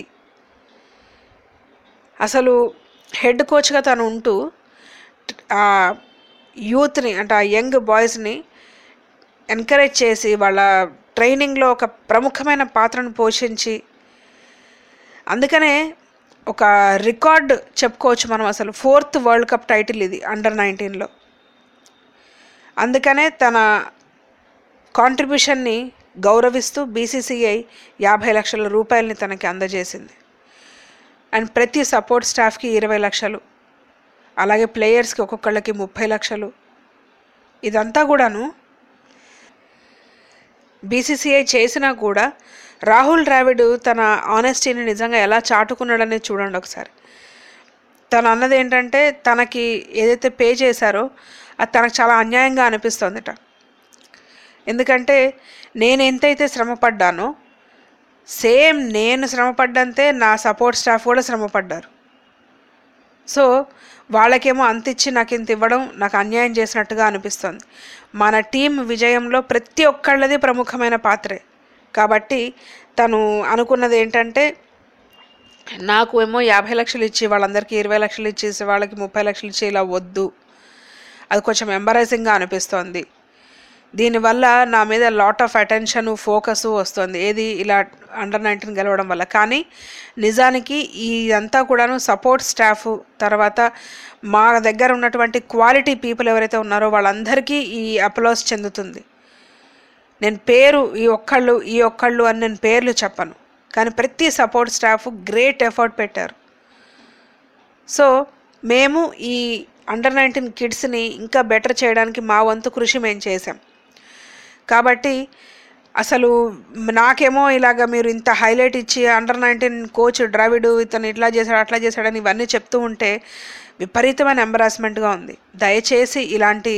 అసలు హెడ్ కోచ్గా తను ఉంటూ ఆ యూత్ని అంటే ఆ యంగ్ బాయ్స్ని ఎంకరేజ్ చేసి వాళ్ళ ట్రైనింగ్లో ఒక ప్రముఖమైన పాత్రను పోషించి, అందుకనే ఒక రికార్డ్ చెప్పుకోవచ్చు మనం. అసలు 4th వరల్డ్ కప్ టైటిల్ ఇది అండర్-19లో. అందుకనే తన కాంట్రిబ్యూషన్ని గౌరవిస్తూ BCCI 50 లక్షల రూపాయలని తనకి అందజేసింది. అండ్ ప్రతి సపోర్ట్ స్టాఫ్కి 20 లక్షలు. అలాగే ప్లేయర్స్కి ఒక్కొక్కళ్ళకి 30 లక్షలు. ఇదంతా కూడాను బీసీసీఐ చేసినా కూడా రాహుల్ ద్రావిడ్ తన ఆనెస్టీని నిజంగా ఎలా చాటుకున్నాడనేది చూడండి ఒకసారి. తను అన్నది ఏంటంటే తనకి ఏదైతే పే చేశారో అది తనకు చాలా అన్యాయంగా అనిపిస్తోందిట. ఎందుకంటే నేను ఎంతైతే శ్రమపడ్డానో సేమ్ నేను శ్రమపడ్డంతే నా సపోర్ట్ స్టాఫ్ కూడా శ్రమపడ్డారు. సో వాళ్ళకేమో అంత ఇచ్చి నాకు ఇంత ఇవ్వడం నాకు అన్యాయం చేసినట్టుగా అనిపిస్తుంది. మన టీం విజయంలో ప్రతి ఒక్కళ్ళది ప్రముఖమైన పాత్రే. కాబట్టి తను అనుకున్నది ఏంటంటే నాకు ఏమో 50 లక్షలు ఇచ్చి వాళ్ళందరికీ 20 లక్షలు ఇచ్చేసి వాళ్ళకి 30 లక్షలు ఇచ్చి ఇలా వద్దు, అది కొంచెం ఎంబరైజింగ్గా అనిపిస్తోంది. దీనివల్ల నా మీద లాట్ ఆఫ్ అటెన్షన్ ఫోకస్ వస్తుంది ఏది ఇలా అండర్-19 గెలవడం వల్ల. కానీ నిజానికి ఇదంతా కూడాను సపోర్ట్ స్టాఫ్, తర్వాత మా దగ్గర ఉన్నటువంటి క్వాలిటీ పీపుల్ ఎవరైతే ఉన్నారో వాళ్ళందరికీ ఈ అప్లాస్ చెందుతుంది. నేను పేరు ఈ ఒక్కళ్ళు అని నేను పేర్లు చెప్పను, కానీ ప్రతి సపోర్ట్ స్టాఫ్ గ్రేట్ ఎఫర్ట్ పెట్టారు. సో మేము ఈ అండర్-19 కిడ్స్ని ఇంకా బెటర్ చేయడానికి మా వంతు కృషి మేము చేసాం. కాబట్టి అసలు నాకేమో ఇలాగ మీరు ఇంత హైలైట్ ఇచ్చి అండర్-19 కోచ్ ద్రావిడ్ ఇతను ఇట్లా చేశాడు అట్లా చేశాడని ఇవన్నీ చెప్తూ ఉంటే విపరీతమైన ఎంబరాస్మెంట్గా ఉంది. దయచేసి ఇలాంటి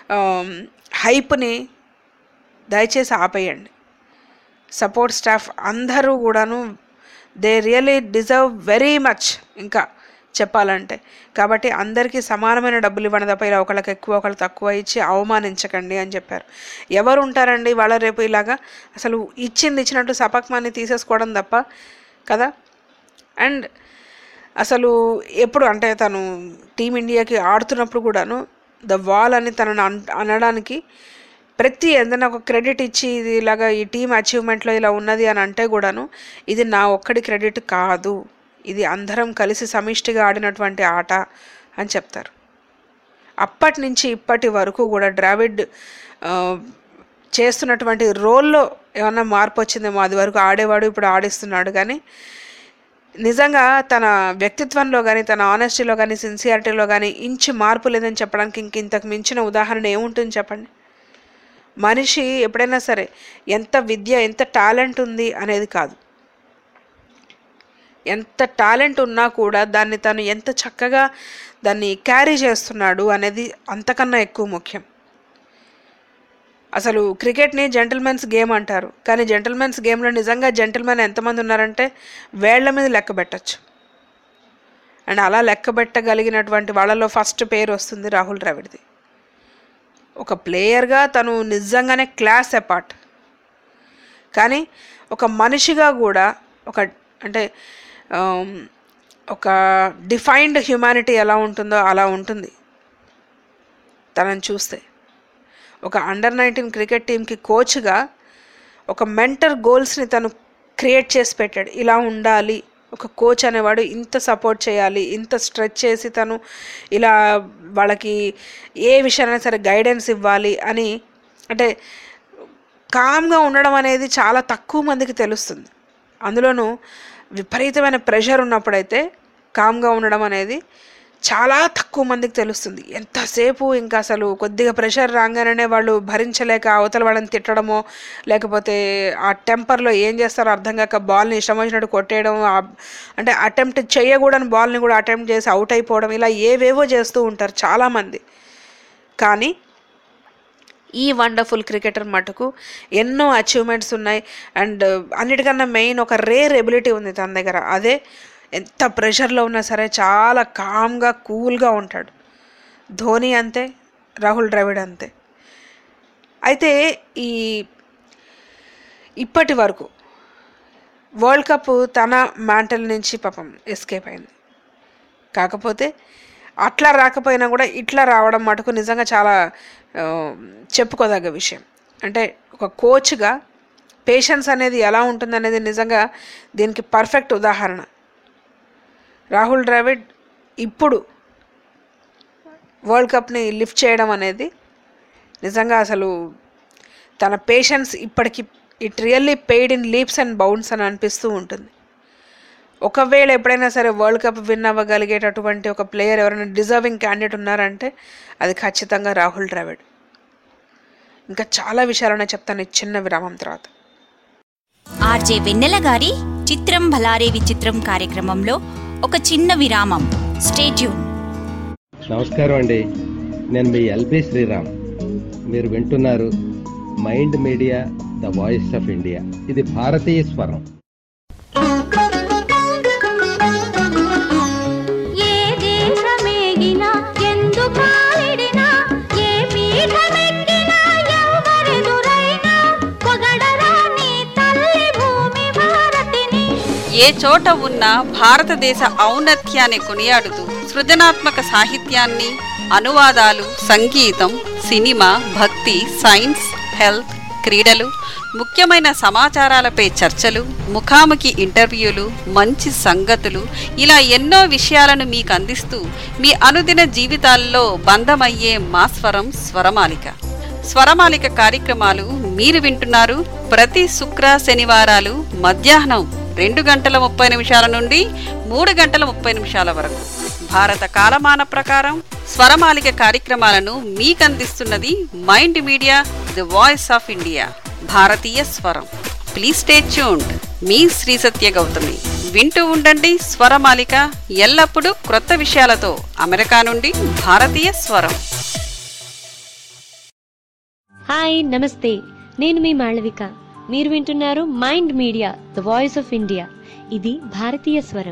హైప్ని దయచేసి ఆపేయండి. సపోర్ట్ స్టాఫ్ అందరూ కూడాను they really deserve very much ఇంకా చెప్పాలంటే. కాబట్టి అందరికీ సమానమైన డబ్బులు ఇవ్వండి తప్ప ఇలా ఒకళ్ళకి ఎక్కువ ఒకళ్ళు తక్కువ ఇచ్చి అవమానించకండి అని చెప్పారు. ఎవరు ఉంటారండి వాళ్ళ రేపు ఇలాగా అసలు ఇచ్చింది ఇచ్చినట్టు సపక్మాన్ని తీసేసుకోవడం తప్ప కదా. అండ్ అసలు ఎప్పుడు అంటే తను టీమిండియాకి ఆడుతున్నప్పుడు కూడాను ద వాల్ అని తనను అనడానికి ప్రతి ఏదైనా ఒక క్రెడిట్ ఇచ్చి ఇది ఇలాగా ఈ టీం అచీవ్మెంట్లో ఇలా ఉన్నది అని అంటే కూడాను ఇది నా ఒక్కడి క్రెడిట్ కాదు, ఇది అందరం కలిసి సమిష్టిగా ఆడినటువంటి ఆట అని చెప్తారు. అప్పటి నుంచి ఇప్పటి వరకు కూడా ద్రావిడ్ చేస్తున్నటువంటి రోల్లో ఏమన్నా మార్పు వచ్చిందేమో. అది వరకు ఆడేవాడు, ఇప్పుడు ఆడిస్తున్నాడు. కానీ నిజంగా తన వ్యక్తిత్వంలో కానీ తన ఆనెస్టీలో కానీ సిన్సియారిటీలో కానీ ఇంచు మార్పు లేదని చెప్పడానికి ఇంతకు మించిన ఉదాహరణ ఏముంటుంది చెప్పండి. మనిషి ఎప్పుడైనా సరే ఎంత విద్య ఎంత టాలెంట్ ఉంది అనేది కాదు, ఎంత టాలెంట్ ఉన్నా కూడా దాన్ని తను ఎంత చక్కగా దాన్ని క్యారీ చేస్తున్నాడు అనేది అంతకన్నా ఎక్కువ ముఖ్యం. అసలు క్రికెట్ని జెంటిల్మెన్స్ గేమ్ అంటారు, కానీ జెంటిల్మెన్స్ గేమ్లో నిజంగా జెంటిల్మెన్ ఎంతమంది ఉన్నారంటే వేళ్ల మీద లెక్క పెట్టచ్చు. అండ్ అలా లెక్క పెట్టగలిగినటువంటి వాళ్ళలో ఫస్ట్ పేరు వస్తుంది రాహుల్ ద్రావిడ్ది. ఒక ప్లేయర్గా తను నిజంగానే క్లాస్ అపార్ట్. కానీ ఒక మనిషిగా కూడా అంటే ఒక డిఫైన్డ్ హ్యుమానిటీ ఎలా ఉంటుందో అలా ఉంటుంది తనని చూస్తే. ఒక అండర్-19 క్రికెట్ టీంకి కోచ్గా ఒక మెంటర్ గోల్స్ని తను క్రియేట్ చేసి పెట్టాడు. ఇలా ఉండాలి, ఒక కోచ్ అనేవాడు ఇంత సపోర్ట్ చేయాలి, ఇంత స్ట్రెచ్ చేసి తను ఇలా వాళ్ళకి ఏ విషయాన్ని సరే గైడెన్స్ ఇవ్వాలి అని. అంటే కామ్గా ఉండడం అనేది చాలా తక్కువ మందికి తెలుస్తుంది. అందులోనూ విపరీతమైన ప్రెషర్ ఉన్నప్పుడైతే కామ్గా ఉండడం అనేది చాలా తక్కువ మందికి తెలుస్తుంది. ఎంతసేపు ఇంకా అసలు కొద్దిగా ప్రెషర్ రాగానే వాళ్ళు భరించలేక అవతల వాళ్ళని తిట్టడమో లేకపోతే ఆ టెంపర్లో ఏం చేస్తారో అర్థం కాక బాల్ని ఇష్టం వచ్చినట్టు కొట్టేయడం, అంటే అటెంప్ట్ చేయకూడని బాల్ని కూడా అటెంప్ట్ చేసి అవుట్ అయిపోవడం, ఇలా ఏవేవో చేస్తూ ఉంటారు చాలామంది. కానీ ఈ వండర్ఫుల్ క్రికెటర్ మటుకు ఎన్నో అచీవ్మెంట్స్ ఉన్నాయి. అండ్ అన్నిటికన్నా మెయిన్ ఒక రేర్ ఎబిలిటీ ఉంది తన దగ్గర. అదే ఎంత ప్రెషర్లో ఉన్నా సరే చాలా కామ్గా కూల్గా ఉంటాడు. ధోని అంతే, రాహుల్ ద్రావిడ్ అంతే. అయితే ఇప్పటి వరకు వరల్డ్ కప్ తన మ్యాంటల్ నుంచి పాపం ఎస్కేప్ అయింది. కాకపోతే అట్లా రాకపోయినా కూడా ఇట్లా రావడం మటుకు నిజంగా చాలా చెప్పుకోదగ్గ విషయం. అంటే ఒక కోచ్గా పేషెన్స్ అనేది ఎలా ఉంటుందనేది నిజంగా దీనికి పర్ఫెక్ట్ ఉదాహరణ. రాహుల్ ద్రావిడ్ ఇప్పుడు వరల్డ్ కప్ని లిఫ్ట్ చేయడం అనేది నిజంగా అసలు తన పేషెన్స్ ఇప్పటికి it really paid in leaps and bounds అని అనిపిస్తూ ఉంటుంది. ఒకవేళ ఎప్పుడైనా సరే వరల్డ్ కప్ విన్ అవ్వగలిగేటటువంటి ఒక ప్లేయర్ ఎవరైనా డిజర్వింగ్ క్యాండిడేట్ ఉన్నారంటే అది ఖచ్చితంగా రాహుల్ ద్రావిడ్. ఇంకా చాలా విషయాలనే చెప్తాను ఈ చిన్న విరామం తర్వాత. ఆర్జే వెన్నెల గారి చిత్రం భలారే విచిత్రం కార్యక్రమంలో ఒక చిన్న విరామం. Stay tune. నమస్కారం అండి, నేను మీ ఎల్బి శ్రీరామ్. మీరు వింటున్నారు Mind Media the voice of India. ఇది భారతీయ స్వరం. ఏ చోట ఉన్న భారతదేశ ఔన్నత్యాన్ని కొనియాడుతూ సృజనాత్మక సాహిత్యాన్ని, అనువాదాలు, సంగీతం, సినిమా, భక్తి, సైన్స్, హెల్త్, క్రీడలు, ముఖ్యమైన సమాచారాలపై చర్చలు, ముఖాముఖి ఇంటర్వ్యూలు, మంచి సంగతులు, ఇలా ఎన్నో విషయాలను మీకు అందిస్తూ మీ అనుదిన జీవితాల్లో బంధమయ్యే మా స్వరం స్వరమాలిక. స్వరమాలిక కార్యక్రమాలు మీరు వింటున్నారు ప్రతి శుక్ర శనివారాలు మధ్యాహ్నం 2:30 నుండి 3:30 వరకు భారత కాలమాన ప్రకారం స్వరమాలిక కార్యక్రమాలను మీకందిస్తున్నది Mind Media the voice of India, భారతీయ స్వరం. Please stay tuned. మీ శ్రీ సత్య గౌతమి. వింటూ ఉండండి స్వరమాలిక, ఎల్లప్పుడూ క్రొత్త విషయాలతో. అమెరికా నుండి భారతీయ స్వరం. హాయ్, నమస్తే. నేను మీ మాళవిక. మీరు వింటున్నారు Mind Media the voice of India. ఇది భారతీయ స్వరం.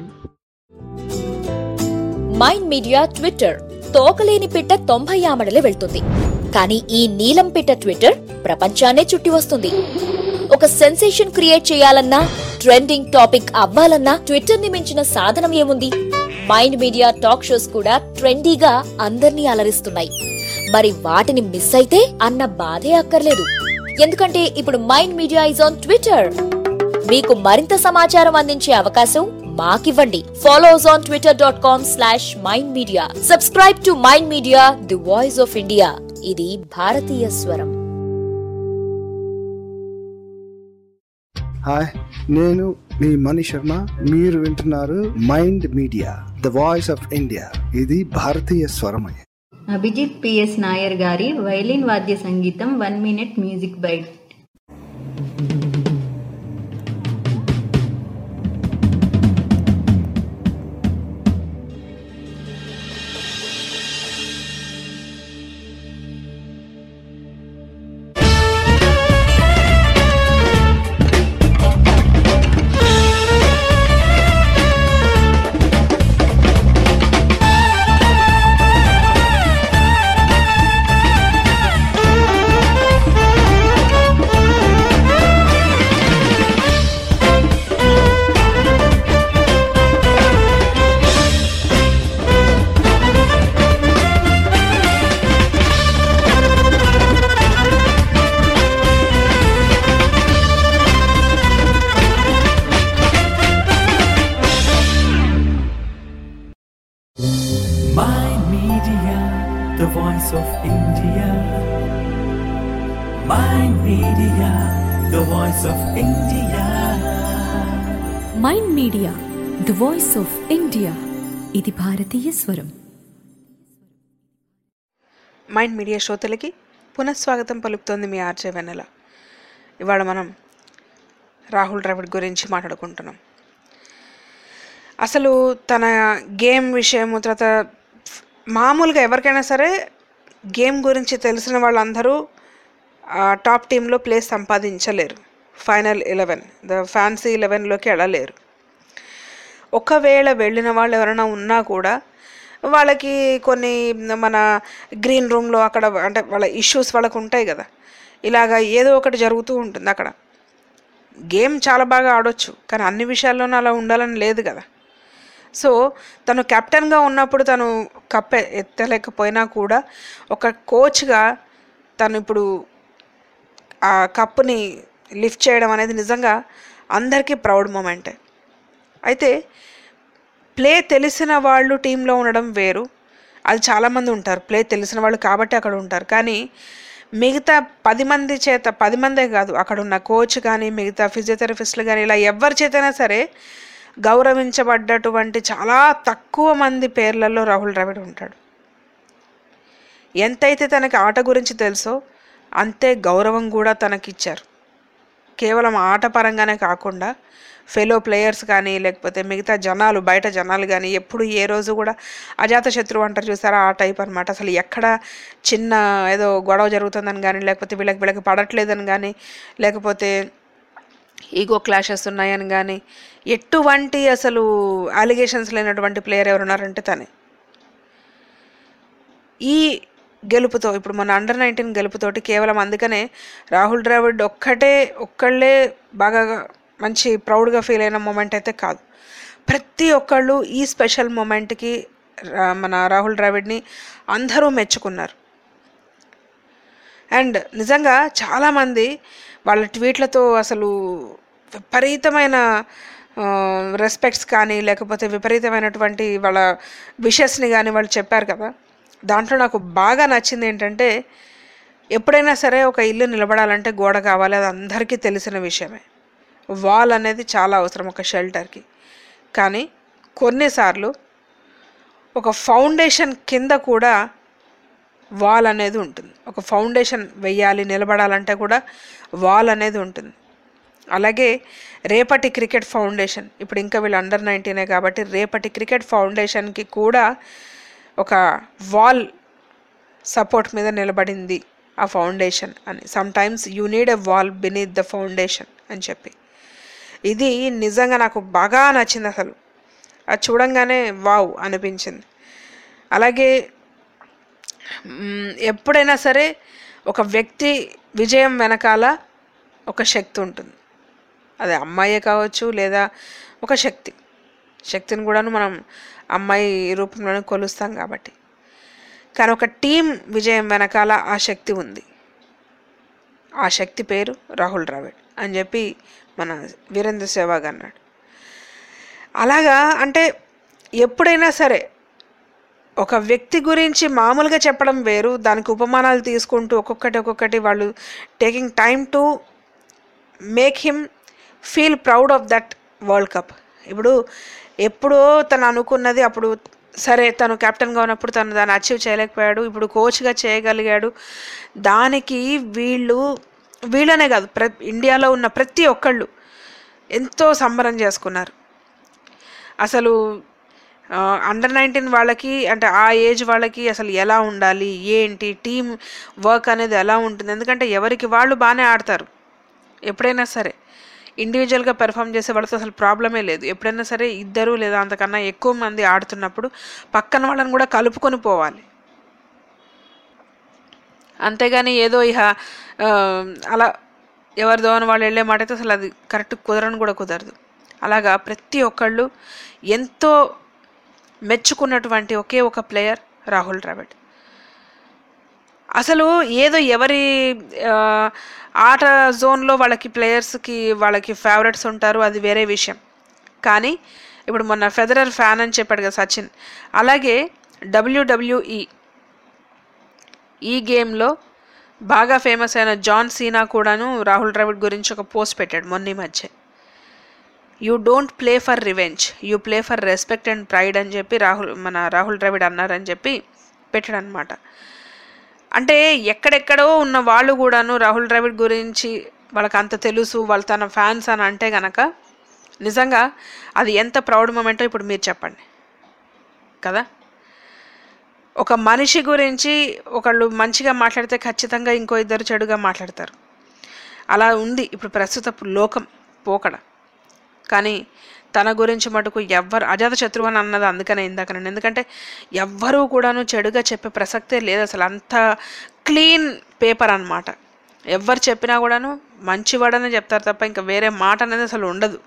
Mind media Twitter. తోకలేని పిట్ట 90 ఆమడలే వెళ్తుంది, కానీ ఈ నీలం పిట్ట ట్విట్టర్ ప్రపంచాన్నే చుట్టి వస్తుంది. ఒక సెన్సేషన్ క్రియేట్ చేయాలన్నా, ట్రెండింగ్ టాపిక్ అవ్వాలన్నా ట్విట్టర్ ని మించిన సాధనం ఏముంది? మైండ్ మీడియా టాక్ షోస్ కూడా ట్రెండీగా అందర్నీ అలరిస్తున్నాయి. మరి వాటిని మిస్ అయితే అన్న బాధే అక్కర్లేదు, ఎందుకంటే ఇప్పుడు Mind Media is on Twitter. మీకు మరింత సమాచారం అందించే అవకాశం మాకివ్వండి. Follow us on twitter.com/mindmedia. Subscribe to Mind Media the voice of India. ఇది భారతీయ స్వరం. హాయ్, నేను మీ మణి శర్మ. మీరు వింటున్నారు Mind Media the voice of India. ఇది భారతీయ స్వరం. అభిజిత్ పిఎస్ నాయర్ గారి వైలిన్ వాద్య సంగీతం 1 minute music bite. the voice of India. Mind Media, the voice of India. Mind Media the voice of India. ఇది భారతీయ స్వరం. మైండ్ మీడియా శ్రోతలకి పునఃస్వాగతం పలుకుతోంది మీ ఆర్జే వెన్నెల. ఇవాళ మనం రాహుల్ ద్రావిడ్ గురించి మాట్లాడుకుంటున్నాం. అసలు తన గేమ్ విషయం, తర్వాత మామూలుగా ఎవరికైనా సరే గేమ్ గురించి తెలిసిన వాళ్ళందరూ టాప్ టీంలో ప్లేస్ సంపాదించలేరు. ఫైనల్ 11, ద ఫ్యాన్సీ 11లోకి వెళ్ళలేరు. ఒకవేళ వెళ్ళిన వాళ్ళు ఎవరైనా ఉన్నా కూడా వాళ్ళకి కొన్ని మన గ్రీన్ రూమ్లో అక్కడ అంటే వాళ్ళ ఇష్యూస్ వాళ్ళకు ఉంటాయి కదా, ఇలాగా ఏదో ఒకటి జరుగుతూ ఉంటుంది అక్కడ. గేమ్ చాలా బాగా ఆడొచ్చు, కానీ అన్ని విషయాల్లోనూ అలా ఉండాలని లేదు కదా. సో తను కెప్టెన్గా ఉన్నప్పుడు తను కప్ ఎత్తలేకపోయినా కూడా ఒక కోచ్గా తను ఇప్పుడు ఆ కప్పుని లిఫ్ట్ చేయడం అనేది నిజంగా అందరికీ ప్రౌడ్ మూమెంటే. అయితే ప్లే తెలిసిన వాళ్ళు టీంలో ఉండడం వేరు, అది చాలామంది ఉంటారు, ప్లే తెలిసిన వాళ్ళు కాబట్టి అక్కడ ఉంటారు. కానీ మిగతా 10 మంది చేత, 10 మందే కాదు, అక్కడ ఉన్న కోచ్ కానీ మిగతా ఫిజియోథెరపిస్టులు కానీ ఇలా ఎవరి చేతైనా సరే గౌరవించబడ్డటువంటి చాలా తక్కువ మంది పేర్లలో రాహుల్ ద్రావిడ్ ఉంటాడు. ఎంతైతే తనకి ఆట గురించి తెలుసో అంతే గౌరవం కూడా తనకిచ్చారు. కేవలం ఆట పరంగానే కాకుండా ఫెలో ప్లేయర్స్ కానీ లేకపోతే మిగతా జనాలు, బయట జనాలు కానీ ఎప్పుడు ఏ రోజు కూడా అజాత శత్రువు అంటారు చూసారా, ఆ టైప్ అనమాట. అసలు ఎక్కడ చిన్న ఏదో గొడవ జరుగుతుందని కానీ లేకపోతే వీళ్ళకి పడట్లేదని కానీ లేకపోతే ఈగో క్లాషెస్ ఉన్నాయని కానీ ఎటువంటి అసలు అలిగేషన్స్ లేనటువంటి ప్లేయర్ ఎవరున్నారంటే తనే. ఈ గెలుపుతో ఇప్పుడు మన అండర్-19 గెలుపుతోటి కేవలం అందుకనే రాహుల్ ద్రావిడ్ ఒక్కళ్ళే బాగా మంచి ప్రౌడ్గా ఫీల్ అయిన మూమెంట్ అయితే కాదు. ప్రతి ఒక్కళ్ళు ఈ స్పెషల్ మూమెంట్కి మన రాహుల్ ద్రావిడ్ని అందరూ మెచ్చుకున్నారు. అండ్ నిజంగా చాలామంది వాళ్ళ ట్వీట్లతో అసలు విపరీతమైన రెస్పెక్ట్స్ కానీ లేకపోతే విపరీతమైనటువంటి వాళ్ళ విషెస్ని కానీ వాళ్ళు చెప్పారు కదా. దాంట్లో నాకు బాగా నచ్చింది ఏంటంటే, ఎప్పుడైనా సరే ఒక ఇల్లు నిలబడాలంటే గోడ కావాలి, అది అందరికీ తెలిసిన విషయమే. వాల్ అనేది చాలా అవసరం ఒక షెల్టర్కి. కానీ కొన్నిసార్లు ఒక ఫౌండేషన్ కింద కూడా వాల్ అనేది ఉంటుంది. ఒక ఫౌండేషన్ వెయ్యాలి, నిలబడాలంటే కూడా వాల్ అనేది ఉంటుంది. అలాగే రేపటి క్రికెట్ ఫౌండేషన్, ఇప్పుడు ఇంకా వీళ్ళు అండర్-19 కాబట్టి రేపటి క్రికెట్ ఫౌండేషన్కి కూడా ఒక వాల్ సపోర్ట్ మీద నిలబడింది ఆ ఫౌండేషన్ అని. Sometimes you need a wall beneath the foundation అని చెప్పి. ఇది నిజంగా నాకు బాగా నచ్చింది. అసలు అది చూడంగానే వావ్ అనిపించింది. అలాగే ఎప్పుడైనా సరే ఒక వ్యక్తి విజయం వెనకాల ఒక శక్తి ఉంటుంది. అది అమ్మాయే కావచ్చు లేదా ఒక శక్తిని కూడాను మనం అమ్మాయి రూపంలోనే కొలుస్తాం కాబట్టి. కానీ ఒక టీం విజయం వెనకాల ఆ శక్తి ఉంది. ఆ శక్తి పేరు రాహుల్ ద్రావిడ్ అని చెప్పి మన వీరేంద్ర సెహ్వాగ్ అన్నాడు. అలాగా అంటే ఎప్పుడైనా సరే ఒక వ్యక్తి గురించి మామూలుగా చెప్పడం వేరు, దానికి ఉపమానాలు తీసుకుంటూ ఒక్కొక్కటి వాళ్ళు taking time to make him feel proud of that world cup. ఇప్పుడు ఎప్పుడో తను అనుకున్నది అప్పుడు సరే, తను కెప్టెన్గా ఉన్నప్పుడు తను దాన్ని అచీవ్ చేయలేకపోయాడు, ఇప్పుడు కోచ్గా చేయగలిగాడు. దానికి వీళ్ళనే కాదు ఇండియాలో ఉన్న ప్రతి ఒక్కళ్ళు ఎంతో సంబరం చేసుకున్నారు. అసలు అండర్-19 వాళ్ళకి అంటే ఆ ఏజ్ వాళ్ళకి అసలు ఎలా ఉండాలి, ఏంటి టీమ్ వర్క్ అనేది ఎలా ఉంటుంది. ఎందుకంటే ఎవరికి వాళ్ళు బాగానే ఆడతారు. ఎప్పుడైనా సరే ఇండివిజువల్గా పెర్ఫామ్ చేసే వాళ్ళతో అసలు ప్రాబ్లమే లేదు. ఎప్పుడైనా సరే ఇద్దరు లేదా అంతకన్నా ఎక్కువ మంది ఆడుతున్నప్పుడు పక్కన వాళ్ళని కూడా కలుపుకొని పోవాలి. అంతేగాని ఏదో అలా ఎవరిదో అని వాళ్ళు వెళ్ళే మాట అయితే అసలు అది కరెక్ట్ కుదరదు. అలాగా ప్రతి ఒక్కళ్ళు ఎంతో మెచ్చుకున్నటువంటి ఒకే ఒక ప్లేయర్ రాహుల్ ద్రావిడ్. అసలు ఏదో ఎవరి ఆట జోన్లో వాళ్ళకి ప్లేయర్స్కి వాళ్ళకి ఫేవరెట్స్ ఉంటారు, అది వేరే విషయం. కానీ ఇప్పుడు మొన్న ఫెదరర్ ఫ్యాన్ అని చెప్పాడు కదా సచిన్, అలాగే WWE ఈ గేమ్లో బాగా ఫేమస్ అయిన జాన్ సీనా కూడాను రాహుల్ ద్రావిడ్ గురించి ఒక పోస్ట్ పెట్టాడు మొన్న ఈ మధ్య. You don't play for revenge, you play for respect and pride అని చెప్పి రాహుల్ ద్రావిడ్ అన్నారని చెప్పి పెట్టాడు అనమాట. అంటే ఎక్కడెక్కడో ఉన్న వాళ్ళు కూడాను రాహుల్ ద్రావిడ్ గురించి వాళ్ళకి అంత తెలుసు, వాళ్ళు తన ఫ్యాన్స్ అని అంటే గనక నిజంగా అది ఎంత ప్రౌడ్ మూమెంటో ఇప్పుడు మీరు చెప్పండి కదా. ఒక మనిషి గురించి ఒకళ్ళు మంచిగా మాట్లాడితే ఖచ్చితంగా ఇంకో ఇద్దరు చెడుగా మాట్లాడతారు. అలా ఉంది ఇప్పుడు ప్రస్తుత లోకం పోకడ. కానీ తన గురించి మటుకు ఎవ్వరు అజాత శత్రువు అని అన్నది అందుకనే ఇందాకనండి. ఎందుకంటే ఎవ్వరూ కూడాను చెడుగా చెప్పే ప్రసక్తే లేదు. అసలు అంత క్లీన్ పేపర్ అన్నమాట. ఎవరు చెప్పినా కూడాను మంచివాడనే చెప్తారు తప్ప ఇంకా వేరే మాట అనేది అసలు ఉండదు.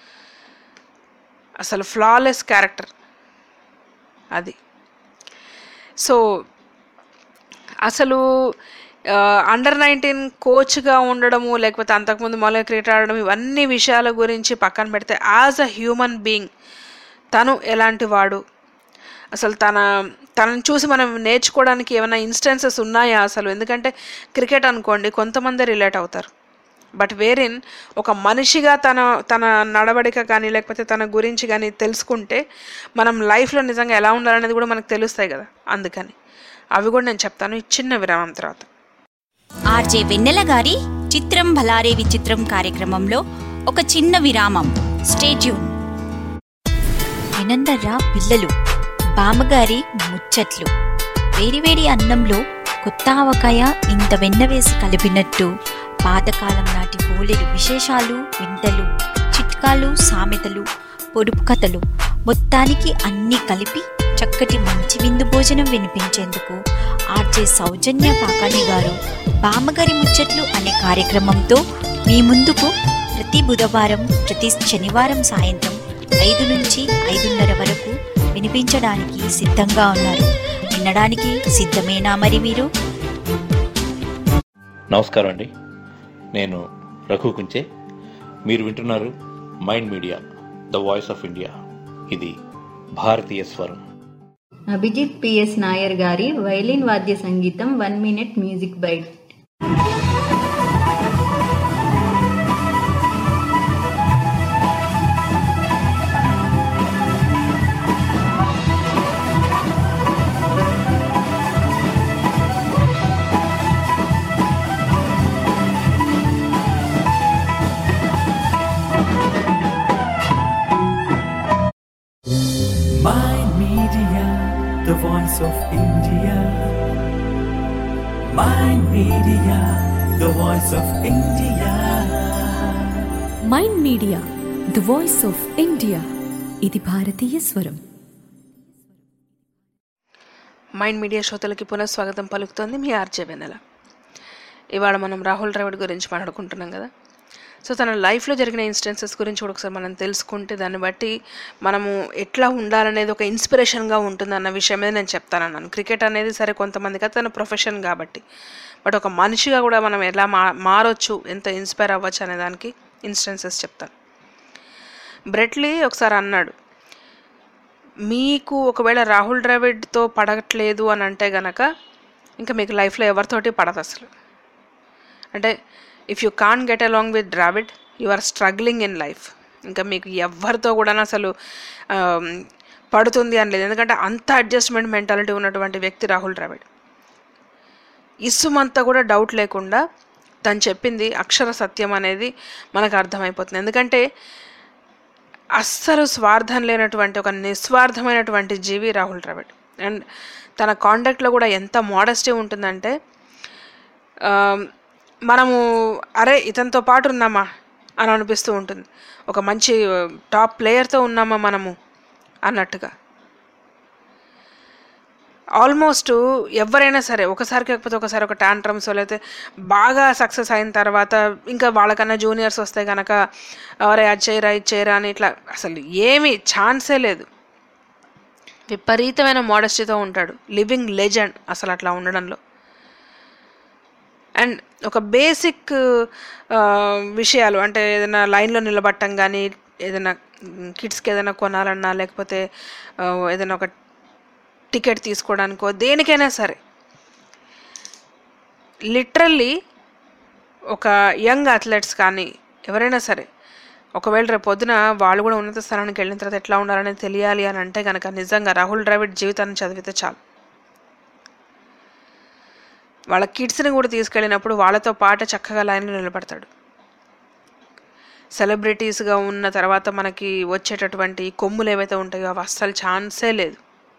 అసలు ఫ్లాలెస్ క్యారెక్టర్ అది. సో అసలు అండర్-19 కోచ్గా ఉండడము లేకపోతే అంతకుముందు మామూలుగా క్రికెట్ ఆడడం ఇవన్నీ విషయాల గురించి పక్కన పెడితే యాజ్ అ హ్యూమన్ బీయింగ్ తను ఎలాంటి వాడు, అసలు తనను చూసి మనం నేర్చుకోవడానికి ఏమైనా ఇన్స్టెన్సెస్ ఉన్నాయా అసలు. ఎందుకంటే క్రికెట్ అనుకోండి కొంతమంది రిలేట్ అవుతారు, బట్ వేరిన్ ఒక మనిషిగా తన నడవడిక కానీ లేకపోతే తన గురించి కానీ తెలుసుకుంటే మనం లైఫ్లో నిజంగా ఎలా ఉండాలనేది కూడా మనకు తెలుస్తాయి కదా. అందుకని అవి కూడా నేను చెప్తాను ఈ చిన్న విరామం తర్వాత. ఆర్జే వెన్నెల గారి చిత్రం భలారే విచిత్రం కార్యక్రమంలో ఒక చిన్న విరామం. Stay tune. వినందర్రా పిల్లలు, బామ్మగారి ముచ్చట్లు. వేడివేడి అన్నంలో కొత్త ఆవకాయ ఇంత వెన్న వేసి కలిపినట్టు పాతకాలం నాటి బోలెడు విశేషాలు, వింతలు, చిట్కాలు, సామెతలు, పొడుపు కథలు, మొత్తానికి అన్నీ కలిపి చక్కటి మంచి విందు భోజనం వినిపించేందుకు ఆర్జే సౌజన్య కాకాని గారు బామ్మగారి ముచ్చట్లు అనే కార్యక్రమంతో మీ ముందుకు ప్రతి బుధవారం, ప్రతి శనివారం సాయంత్రం 5 నుంచి 5:30 వరకు వినిపించడానికి సిద్ధంగా ఉన్నారు. వినడానికి సిద్ధమేనా మరి మీరు? నమస్కారం అండి, నేను రఘు కుంచే. మీరు వింటున్నారు Mind Media the voice of India. ఇది భారతీయ స్వరం. అభిజిత్ పిఎస్ నాయర్ గారి వైలిన్ వాద్య సంగీతం 1 minute music byte. Mind Media, the voice of India. Mind Media, the voice of India. Mind Media the voice of India. ఇది భారతీయ స్వరం. మైండ్ మీడియా శ్రోతలకి పునఃస్వాగతం పలుకుతోంది మీ ఆర్జే వెన్నెల. ఇవాళ మనం రాహుల్ ద్రవిడ్ గురించి మాట్లాడుకుంటున్నాం కదా. సో తన లైఫ్లో జరిగిన ఇన్స్టెన్సెస్ గురించి కూడా ఒకసారి మనం తెలుసుకుంటే దాన్ని బట్టి మనము ఎట్లా ఉండాలనేది ఒక ఇన్స్పిరేషన్గా ఉంటుంది అన్న విషయం మీద నేను చెప్తానన్నాను. క్రికెట్ అనేది సరే కొంతమందికి తన ప్రొఫెషన్ కాబట్టి, బట్ ఒక మనిషిగా కూడా మనం ఎలా మారొచ్చు, ఎంత ఇన్స్పైర్ అవ్వచ్చు అనే దానికి ఇన్స్టెన్సెస్ చెప్తాను. బ్రెట్లీ ఒకసారి అన్నాడు, మీకు ఒకవేళ రాహుల్ ద్రవిడ్తో పడట్లేదు అని అంటే గనక ఇంకా మీకు లైఫ్లో ఎవరితోటి పడదు అసలు. అంటే if you can't get along with Dravid you are struggling in life. ఇంకా మీకు ఎవరితో కూడా అసలు పడుతుంది అని లేదు. ఎందుకంటే అంత అడ్జస్ట్మెంట్ మెంటాలిటీ ఉన్నటువంటి వ్యక్తి రాహుల్ ద్రావిడ్. ఇసుమంతా కూడా డౌట్ లేకుండా తను చెప్పింది అక్షర సత్యం అనేది మనకు అర్థమైపోతుంది. ఎందుకంటే అస్సలు స్వార్థం లేనటువంటి ఒక నిస్వార్థమైనటువంటి జీవి రాహుల్ ద్రావిడ్. అండ్ తన కాండక్ట్లో కూడా ఎంత మోడెస్టీ ఉంటుందంటే మనము అరే ఇతనితో పాటు ఉన్నామా అని అనిపిస్తూ ఉంటుంది. ఒక మంచి టాప్ ప్లేయర్తో ఉన్నామా మనము అన్నట్టుగా. ఆల్మోస్ట్ ఎవరైనా సరే ఒకసారి కాకపోతే ఒకసారి ఒక టాంట్రమ్స్ లేకపోతే బాగా సక్సెస్ అయిన తర్వాత ఇంకా వాళ్ళకన్నా జూనియర్స్ వస్తే కనుక ఎవరే అది చేయరా ఇది చేయరా అని ఇట్లా అసలు ఏమీ ఛాన్సే లేదు. విపరీతమైన మోడెస్టీతో ఉంటాడు. లివింగ్ లెజెండ్ అసలు అట్లా ఉండడంలో. అండ్ ఒక బేసిక్ విషయాలు అంటే ఏదైనా లైన్లో నిలబట్టం కానీ, ఏదైనా కిడ్స్కి ఏదైనా కొనాలన్నా లేకపోతే ఏదైనా ఒక టికెట్ తీసుకోవడానికో దేనికైనా సరే లిటరల్లీ ఒక యంగ్ అథ్లెట్స్ కానీ ఎవరైనా సరే ఒకవేళ రేపు పొద్దున వాళ్ళు కూడా ఉన్నత స్థానానికి వెళ్ళిన తర్వాత ఎట్లా ఉండాలని తెలియాలి అని అంటే కనుక నిజంగా రాహుల్ ద్రావిడ్ జీవితాన్ని చదివితే చాలు. వాళ్ళ కిడ్స్ని కూడా తీసుకెళ్ళినప్పుడు వాళ్ళతో పాటు చక్కగా లైన్లో నిలబడతాడు. సెలబ్రిటీస్గా ఉన్న తర్వాత మనకి వచ్చేటటువంటి కొమ్ములు ఏవైతే ఉంటాయో అవి అస్సలు ఛాన్సే లేదు.